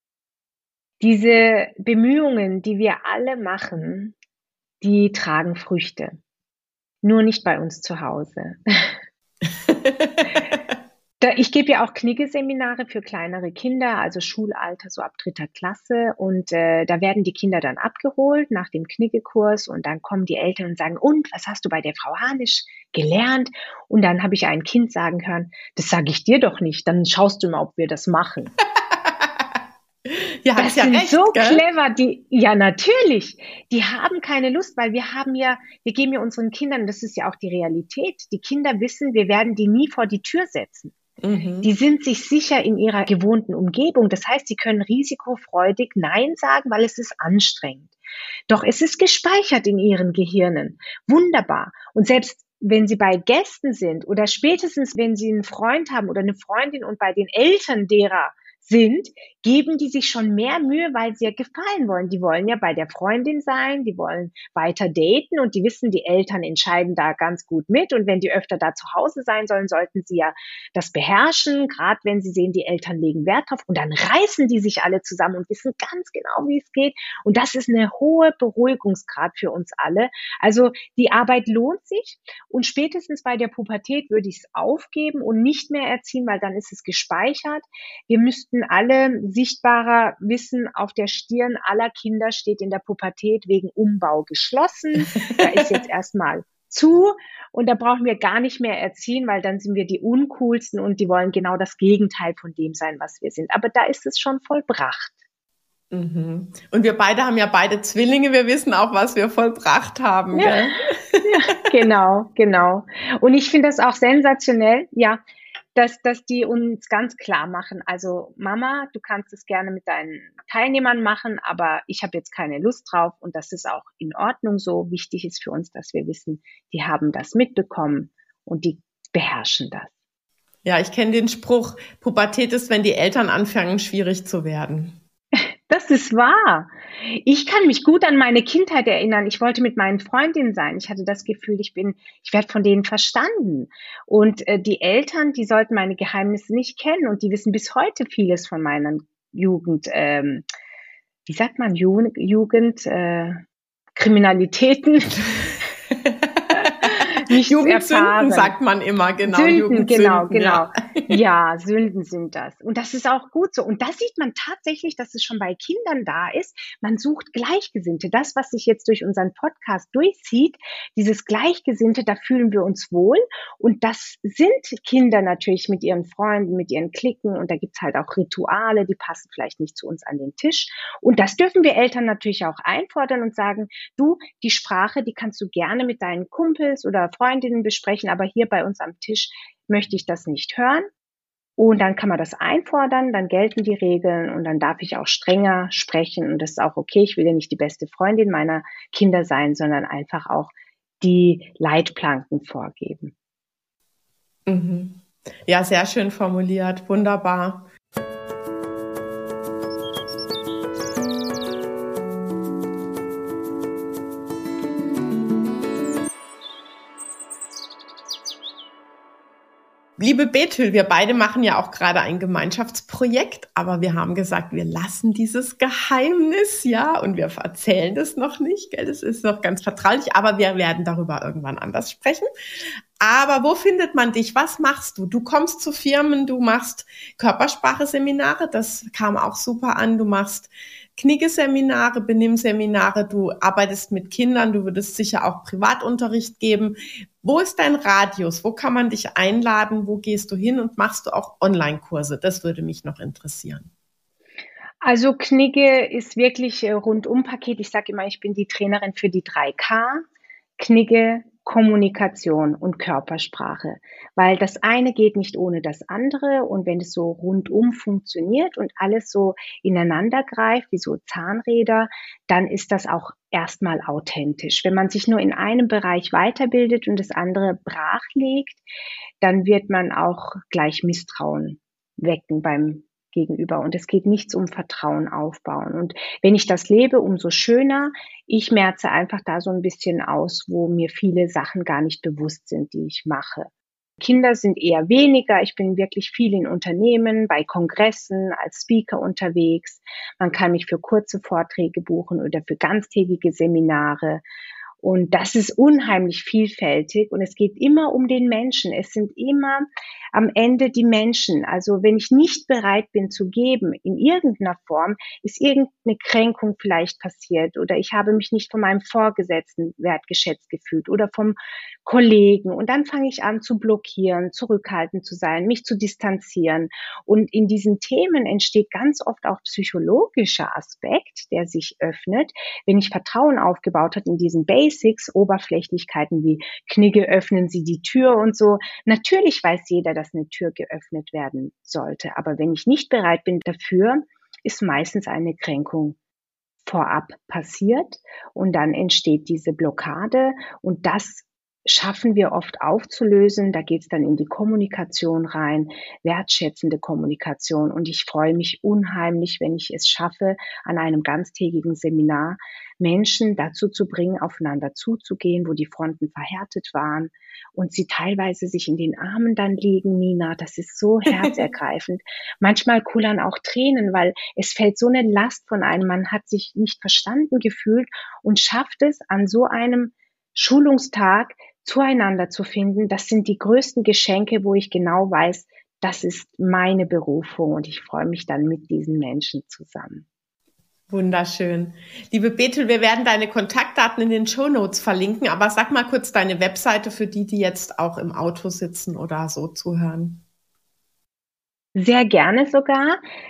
Diese Bemühungen, die wir alle machen, die tragen Früchte. Nur nicht bei uns zu Hause. Da, ich gebe ja auch Knigge-Seminare für kleinere Kinder, also Schulalter, so ab dritter Klasse. Und äh, da werden die Kinder dann abgeholt nach dem Knigge-Kurs und dann kommen die Eltern und sagen, und, was hast du bei der Frau Hanisch gelernt? Und dann habe ich ein Kind sagen hören, das sage ich dir doch nicht, dann schaust du mal, ob wir das machen. Ja, das ja sind recht, so gell? Clever, die, ja natürlich, die haben keine Lust, weil wir haben ja, wir geben ja unseren Kindern, das ist ja auch die Realität, die Kinder wissen, wir werden die nie vor die Tür setzen. Mhm. Die sind sich sicher in ihrer gewohnten Umgebung, das heißt, sie können risikofreudig Nein sagen, weil es ist anstrengend. Doch es ist gespeichert in ihren Gehirnen, wunderbar. Und selbst wenn sie bei Gästen sind oder spätestens, wenn sie einen Freund haben oder eine Freundin und bei den Eltern derer sind, geben die sich schon mehr Mühe, weil sie ja gefallen wollen. Die wollen ja bei der Freundin sein, die wollen weiter daten und die wissen, die Eltern entscheiden da ganz gut mit und wenn die öfter da zu Hause sein sollen, sollten sie ja das beherrschen, gerade wenn sie sehen, die Eltern legen Wert drauf und dann reißen die sich alle zusammen und wissen ganz genau, wie es geht und das ist eine hohe Beruhigungsgrad für uns alle. Also die Arbeit lohnt sich und spätestens bei der Pubertät würde ich es aufgeben und nicht mehr erziehen, weil dann ist es gespeichert. Wir müssten alle sichtbarer wissen, auf der Stirn aller Kinder steht in der Pubertät wegen Umbau geschlossen. Da ist jetzt erstmal zu und da brauchen wir gar nicht mehr erziehen, weil dann sind wir die Uncoolsten und die wollen genau das Gegenteil von dem sein, was wir sind. Aber da ist es schon vollbracht. Mhm. Und wir beide haben ja beide Zwillinge, wir wissen auch, was wir vollbracht haben. Ja, Gell? ja, genau, genau. Und ich finde das auch sensationell, ja, dass, dass die uns ganz klar machen, also Mama, du kannst es gerne mit deinen Teilnehmern machen, aber ich habe jetzt keine Lust drauf und das ist auch in Ordnung so. Wichtig ist für uns, dass wir wissen, die haben das mitbekommen und die beherrschen das. Ja, ich kenne den Spruch, Pubertät ist, wenn die Eltern anfangen, schwierig zu werden. Das ist wahr. Ich kann mich gut an meine Kindheit erinnern. Ich wollte mit meinen Freundinnen sein. Ich hatte das Gefühl, ich bin, ich werde von denen verstanden. Und äh, die Eltern, die sollten meine Geheimnisse nicht kennen und die wissen bis heute vieles von meiner Jugend. Ähm, wie sagt man Jugend? Jugend äh, Kriminalitäten. Jugendsünden sagt man immer, genau. Sünden, genau, genau. Ja. Ja, Sünden sind das. Und das ist auch gut so. Und da sieht man tatsächlich, dass es schon bei Kindern da ist. Man sucht Gleichgesinnte. Das, was sich jetzt durch unseren Podcast durchzieht, dieses Gleichgesinnte, da fühlen wir uns wohl. Und das sind Kinder natürlich mit ihren Freunden, mit ihren Cliquen. Und da gibt's halt auch Rituale, die passen vielleicht nicht zu uns an den Tisch. Und das dürfen wir Eltern natürlich auch einfordern und sagen, du, die Sprache, die kannst du gerne mit deinen Kumpels oder Freundinnen besprechen, aber hier bei uns am Tisch möchte ich das nicht hören. Und dann kann man das einfordern, dann gelten die Regeln und dann darf ich auch strenger sprechen. Und das ist auch okay. Ich will ja nicht die beste Freundin meiner Kinder sein, sondern einfach auch die Leitplanken vorgeben. Mhm. Ja, sehr schön formuliert. Wunderbar. Liebe Bethel, wir beide machen ja auch gerade ein Gemeinschaftsprojekt, aber wir haben gesagt, wir lassen dieses Geheimnis, ja, und wir erzählen das noch nicht, gell, das ist noch ganz vertraulich, aber wir werden darüber irgendwann anders sprechen. Aber wo findet man dich? Was machst du? Du kommst zu Firmen, du machst Körpersprache-Seminare, das kam auch super an, du machst Knigge-Seminare, Benimm-Seminare, du arbeitest mit Kindern, du würdest sicher auch Privatunterricht geben. Wo ist dein Radius? Wo kann man dich einladen? Wo gehst du hin und machst du auch Online-Kurse? Das würde mich noch interessieren. Also Knigge ist wirklich äh, Rundum-Paket. Ich sage immer, ich bin die Trainerin für die drei K. Knigge, Kommunikation und Körpersprache, weil das eine geht nicht ohne das andere und wenn es so rundum funktioniert und alles so ineinander greift, wie so Zahnräder, dann ist das auch erstmal authentisch. Wenn man sich nur in einem Bereich weiterbildet und das andere brach legt, dann wird man auch gleich Misstrauen wecken beim Gegenüber. Und es geht nichts um Vertrauen aufbauen. Und wenn ich das lebe, umso schöner. Ich merze einfach da so ein bisschen aus, wo mir viele Sachen gar nicht bewusst sind, die ich mache. Kinder sind eher weniger. Ich bin wirklich viel in Unternehmen, bei Kongressen, als Speaker unterwegs. Man kann mich für kurze Vorträge buchen oder für ganztägige Seminare. Und das ist unheimlich vielfältig und es geht immer um den Menschen. Es sind immer am Ende die Menschen. Also wenn ich nicht bereit bin zu geben in irgendeiner Form, ist irgendeine Kränkung vielleicht passiert oder ich habe mich nicht von meinem Vorgesetzten wertgeschätzt gefühlt oder vom Kollegen und dann fange ich an zu blockieren, zurückhaltend zu sein, mich zu distanzieren. Und in diesen Themen entsteht ganz oft auch psychologischer Aspekt, der sich öffnet, wenn ich Vertrauen aufgebaut habe in diesen Basics, Oberflächlichkeiten wie Knigge, öffnen Sie die Tür und so. Natürlich weiß jeder, dass eine Tür geöffnet werden sollte. Aber wenn ich nicht bereit bin dafür, ist meistens eine Kränkung vorab passiert und dann entsteht diese Blockade und das schaffen wir oft aufzulösen. Da geht es dann in die Kommunikation rein, wertschätzende Kommunikation. Und ich freue mich unheimlich, wenn ich es schaffe, an einem ganztägigen Seminar Menschen dazu zu bringen, aufeinander zuzugehen, wo die Fronten verhärtet waren und sie teilweise sich in den Armen dann liegen, Nina. Das ist so herzergreifend. Manchmal kullern auch Tränen, weil es fällt so eine Last von einem. Man hat sich nicht verstanden gefühlt und schafft es an so einem Schulungstag zueinander zu finden. Das sind die größten Geschenke, wo ich genau weiß, das ist meine Berufung und ich freue mich dann mit diesen Menschen zusammen. Wunderschön. Liebe Bethel, wir werden deine Kontaktdaten in den Shownotes verlinken, aber sag mal kurz deine Webseite für die, die jetzt auch im Auto sitzen oder so zuhören. Sehr gerne sogar.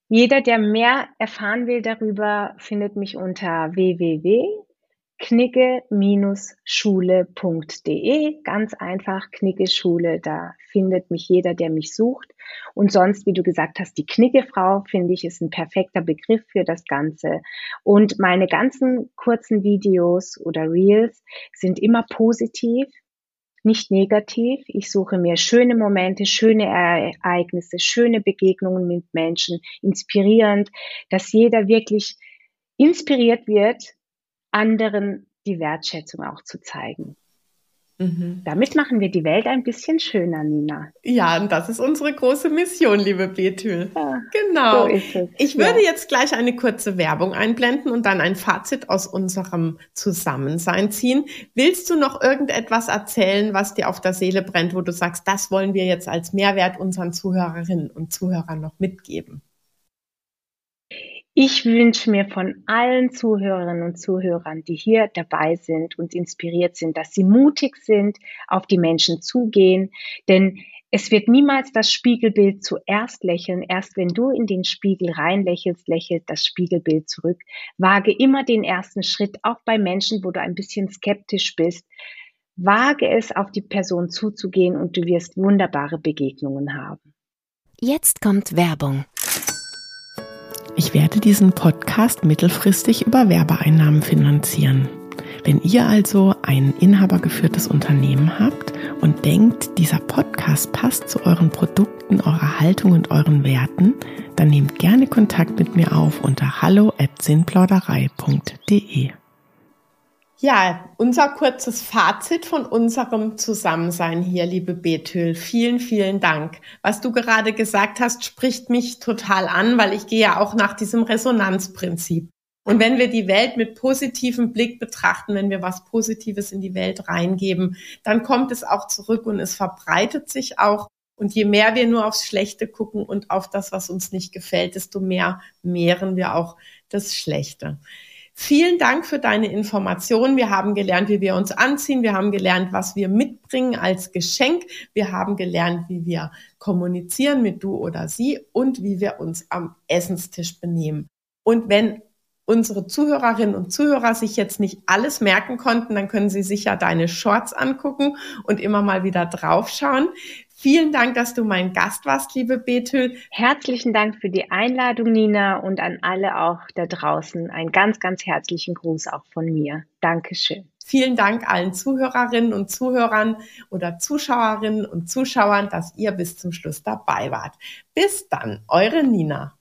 Jeder, der mehr erfahren will darüber, findet mich unter w w w punkt knigge Schule punkt de. Ganz einfach, Knigge Schule, da findet mich jeder, der mich sucht. Und sonst, wie du gesagt hast, die Kniggefrau, finde ich, ist ein perfekter Begriff für das Ganze. Und meine ganzen kurzen Videos oder Reels sind immer positiv, nicht negativ. Ich suche mir schöne Momente, schöne Ereignisse, schöne Begegnungen mit Menschen, inspirierend, dass jeder wirklich inspiriert wird, anderen die Wertschätzung auch zu zeigen. Mhm. Damit machen wir die Welt ein bisschen schöner, Nina. Ja, und das ist unsere große Mission, liebe Betül. Ja, genau. So ist es. Ich würde ja. jetzt gleich eine kurze Werbung einblenden und dann ein Fazit aus unserem Zusammensein ziehen. Willst du noch irgendetwas erzählen, was dir auf der Seele brennt, wo du sagst, das wollen wir jetzt als Mehrwert unseren Zuhörerinnen und Zuhörern noch mitgeben? Ich wünsche mir von allen Zuhörerinnen und Zuhörern, die hier dabei sind und inspiriert sind, dass sie mutig sind, auf die Menschen zugehen, denn es wird niemals das Spiegelbild zuerst lächeln. Erst wenn du in den Spiegel reinlächelst, lächelt das Spiegelbild zurück. Wage immer den ersten Schritt, auch bei Menschen, wo du ein bisschen skeptisch bist. Wage es, auf die Person zuzugehen und du wirst wunderbare Begegnungen haben. Jetzt kommt Werbung. Ich werde diesen Podcast mittelfristig über Werbeeinnahmen finanzieren. Wenn ihr also ein inhabergeführtes Unternehmen habt und denkt, dieser Podcast passt zu euren Produkten, eurer Haltung und euren Werten, dann nehmt gerne Kontakt mit mir auf unter hallo at sinnplauderei punkt de. Ja, unser kurzes Fazit von unserem Zusammensein hier, liebe Betül. Vielen, vielen Dank. Was du gerade gesagt hast, spricht mich total an, weil ich gehe ja auch nach diesem Resonanzprinzip. Und wenn wir die Welt mit positivem Blick betrachten, wenn wir was Positives in die Welt reingeben, dann kommt es auch zurück und es verbreitet sich auch. Und je mehr wir nur aufs Schlechte gucken und auf das, was uns nicht gefällt, desto mehr mehren wir auch das Schlechte. Vielen Dank für deine Informationen. Wir haben gelernt, wie wir uns anziehen. Wir haben gelernt, was wir mitbringen als Geschenk. Wir haben gelernt, wie wir kommunizieren mit du oder sie und wie wir uns am Essenstisch benehmen. Und wenn unsere Zuhörerinnen und Zuhörer sich jetzt nicht alles merken konnten, dann können sie sich ja deine Shorts angucken und immer mal wieder draufschauen. Vielen Dank, dass du mein Gast warst, liebe Betül. Herzlichen Dank für die Einladung, Nina, und an alle auch da draußen einen ganz, ganz herzlichen Gruß auch von mir. Dankeschön. Vielen Dank allen Zuhörerinnen und Zuhörern oder Zuschauerinnen und Zuschauern, dass ihr bis zum Schluss dabei wart. Bis dann, eure Nina.